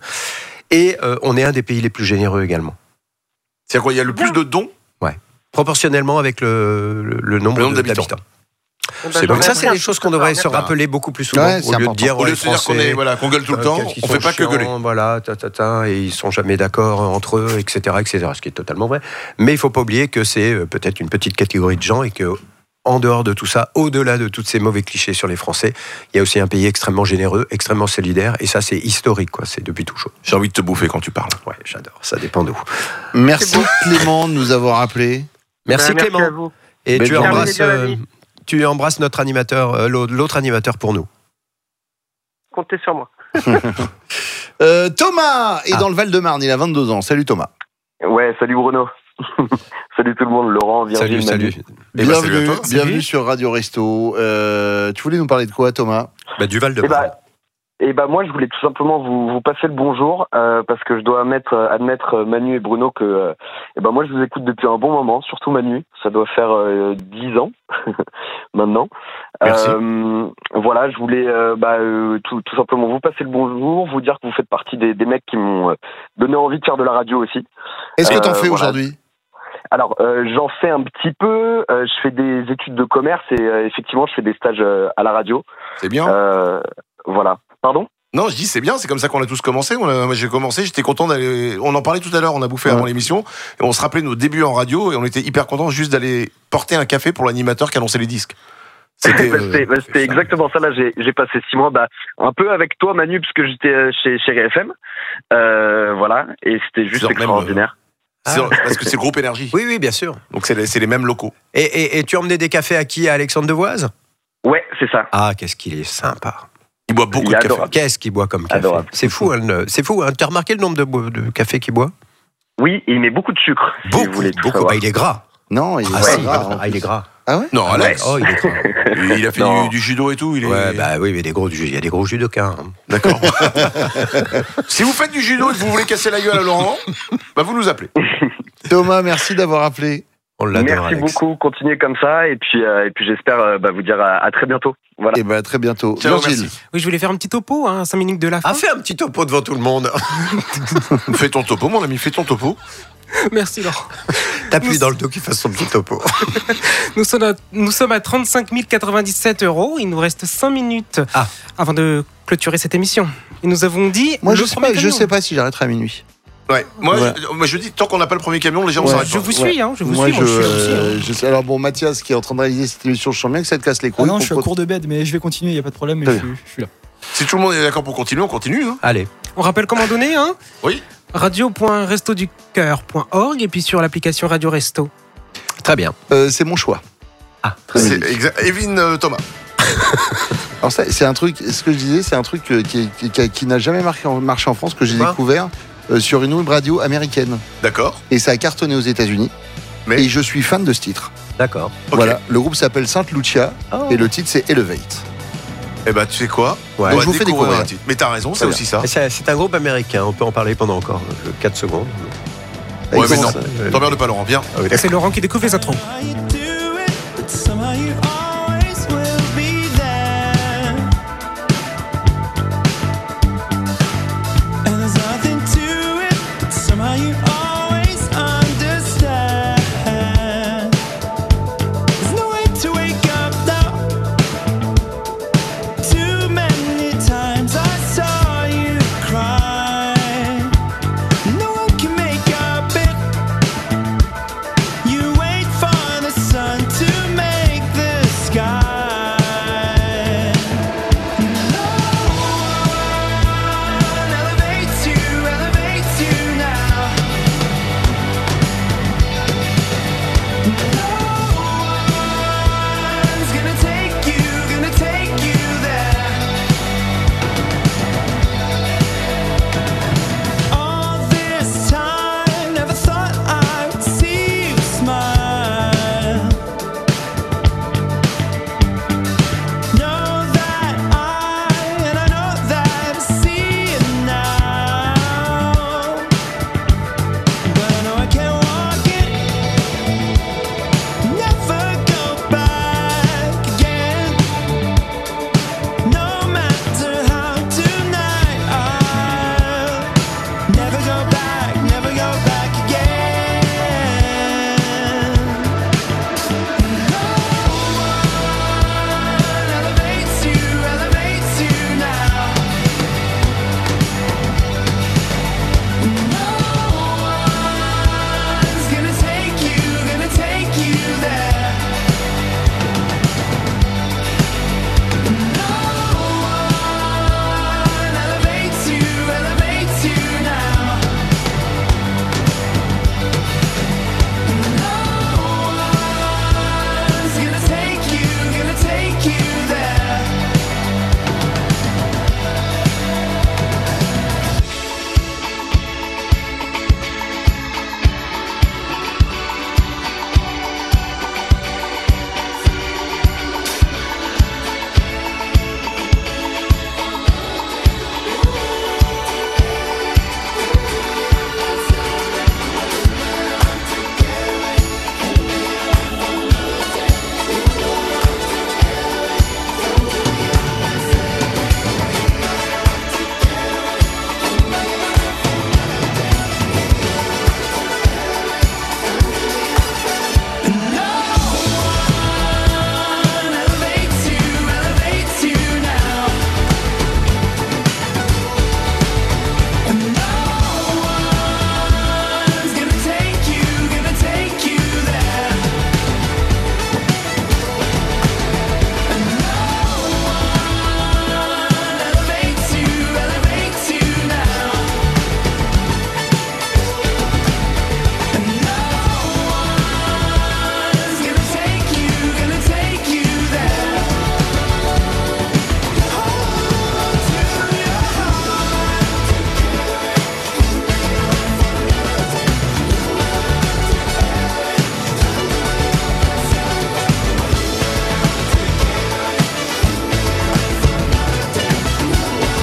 Et euh, on est un des pays les plus généreux également. C'est quoi? Il y a le plus de dons. Proportionnellement avec le, le, le nombre, Le nombre de- d'habitants. d'habitants. Eh ben, C'est j'en bon. Ça, ai c'est un des peu choses qu'on comme ça, devrait se merci. rappeler beaucoup plus souvent. Ouais, c'est au lieu de important. dire Au oh, lieu les de se dire qu'on Français, est, voilà, qu'on gueule tout le euh, temps, qu'est-ce qu'ils on sont fait pas que chiants, gueuler. Voilà, ta, ta, ta, et ils sont jamais d'accord entre eux, et cetera, et cetera. Ce qui est totalement vrai. Mais il faut pas oublier que c'est euh, peut-être une petite catégorie de gens et que en dehors de tout ça, au-delà de tous ces mauvais clichés sur les Français, il y a aussi un pays extrêmement généreux, extrêmement solidaire, et ça c'est historique, quoi. C'est depuis toujours. J'ai envie de te bouffer quand tu parles. Ouais, j'adore. Ça dépend d'où. Merci Clément de nous avoir appelés. Merci Ben, Clément. Merci à vous. Et Belle tu journée. embrasses, Terminez bien la euh, vie. tu embrasses notre animateur, euh, l'autre l'autre animateur pour nous. Comptez sur moi. Euh, Thomas est Ah. dans le Val-de-Marne, il a vingt-deux ans. Salut Thomas. Ouais, salut Bruno. Salut tout le monde, Laurent, Virgile, Salut, Manu. salut. Eh ben, salut bienvenue, à toi. bienvenue Salut. sur Radio Resto. Euh, tu voulais nous parler de quoi, Thomas? Bah, du Val de Eh Marne. bah, eh bah, moi, je voulais tout simplement vous, vous passer le bonjour euh, parce que je dois admettre, euh, admettre euh, Manu et Bruno que euh, eh bah, moi, je vous écoute depuis un bon moment, surtout Manu. Ça doit faire euh, dix ans maintenant. Merci. Euh, voilà, je voulais euh, bah, euh, tout, tout simplement vous passer le bonjour, vous dire que vous faites partie des, des mecs qui m'ont euh, donné envie de faire de la radio aussi. Est-ce que Euh, t'en fais voilà. aujourd'hui? Alors, euh, j'en fais un petit peu. Euh, je fais des études de commerce et euh, effectivement, je fais des stages euh, à la radio. C'est bien. Euh, voilà. Pardon ? Non, je dis c'est bien, c'est comme ça qu'on a tous commencé. On a- moi j'ai commencé, j'étais content d'aller. On en parlait tout à l'heure, on a bouffé Ouais. avant l'émission, et on se rappelait nos débuts en radio, et on était hyper contents juste d'aller porter un café pour l'animateur qui annonçait les disques. C'était. Bah, euh, c'était bah, c'était exactement ça. Là, j'ai j'ai passé six mois, bah, un peu avec toi, Manu, parce que j'étais euh, chez chez R F M, euh, voilà, et c'était juste Sur le même, extraordinaire. c'est- Parce que c'est le groupe Énergie. Oui, oui, bien sûr. Donc c'est les, c'est les mêmes locaux. Et, et, et tu emmenais des cafés à qui? À Alexandre Devoise? Ouais, c'est ça. Ah, qu'est-ce qu'il est sympa. Il boit beaucoup Il de est café. adorable. Qu'est-ce qu'il boit comme café? Adorable. C'est fou, hein, le- c'est fou. Hein. Tu as remarqué le nombre de, bo- de cafés qu'il boit? Oui, et il met beaucoup de sucre. Si vous Beaucoup, voulez tout beaucoup. savoir. Bah, il est gras. Non, il est Ah, pas si, grave, en ah, il est plus. gras. Ah ouais? Non, Alex. Oh, il est gras. Il a fait Non. du, du judo et tout. Il est... Ouais, bah oui, mais des gros, il y a des gros judokas. Hein. D'accord. Si vous faites du judo et que vous voulez casser la gueule à Laurent, bah vous nous appelez. Thomas, merci d'avoir appelé. On l'adore, Merci Alex. beaucoup, continuez comme ça, et puis euh, et puis j'espère euh, bah, vous dire à, à très bientôt. Voilà. Et ben, à très bientôt. Ciao, Virgile. merci. Oui, je voulais faire un petit topo, hein, cinq minutes de la fin. Ah, fais un petit topo devant tout le monde. Fais ton topo, mon ami, fais ton topo. Merci Laurent. T'appuies dans le dos qu'il fasse son petit topo. Nous sommes à, nous sommes à trente-cinq mille quatre-vingt-dix-sept euros. Il nous reste cinq minutes Ah. avant de clôturer cette émission. Et nous avons dit. Moi, le je sais premier pas, je camion. sais pas si j'arrêterai à minuit. Ouais. Moi, Ouais. je, moi, je dis, tant qu'on n'a pas le premier camion, les gens, on Ouais. s'arrête Je pas. vous suis, hein, je vous Moi, suis. Moi, je, suis aussi, euh, hein. je sais. Alors bon, Mathias qui est en train de réaliser cette émission, je sens bien que ça te casse les couilles. Ah non, je suis à Pour- court de bed, mais je vais continuer, il n'y a pas de problème, mais Très je, suis- je suis là. Si tout le monde est d'accord pour continuer, on continue. Hein. Allez. On rappelle comment donner, hein Oui. radio point resto du cœur point org et puis sur l'application Radio Resto. Très bien. Euh, c'est mon choix. Ah, très C'est bien. exact. Evin euh, Thomas. Alors ça, c'est un truc, ce que je disais, c'est un truc euh, qui, qui, qui- qui n'a jamais marqué en- marché en France, que j'ai Quoi découvert euh, sur une web radio américaine. D'accord. Et ça a cartonné aux États-Unis. Mais- Et je suis fan de ce titre. D'accord. Ok. Voilà, le groupe s'appelle Sainte Lucia Oh. et le titre c'est Elevate. Eh ben, tu sais quoi Ouais. On Donc, va je vous fais découvrir. un titre. Mais t'as raison, c'est Très aussi ça. Et C'est c'est un groupe américain, on peut en parler pendant encore euh, quatre secondes. Ouais, mais Comment non. ça Euh, T'emmerdes pas, Laurent, viens. ah oui, C'est Laurent qui découvre les intros. How you do it, but some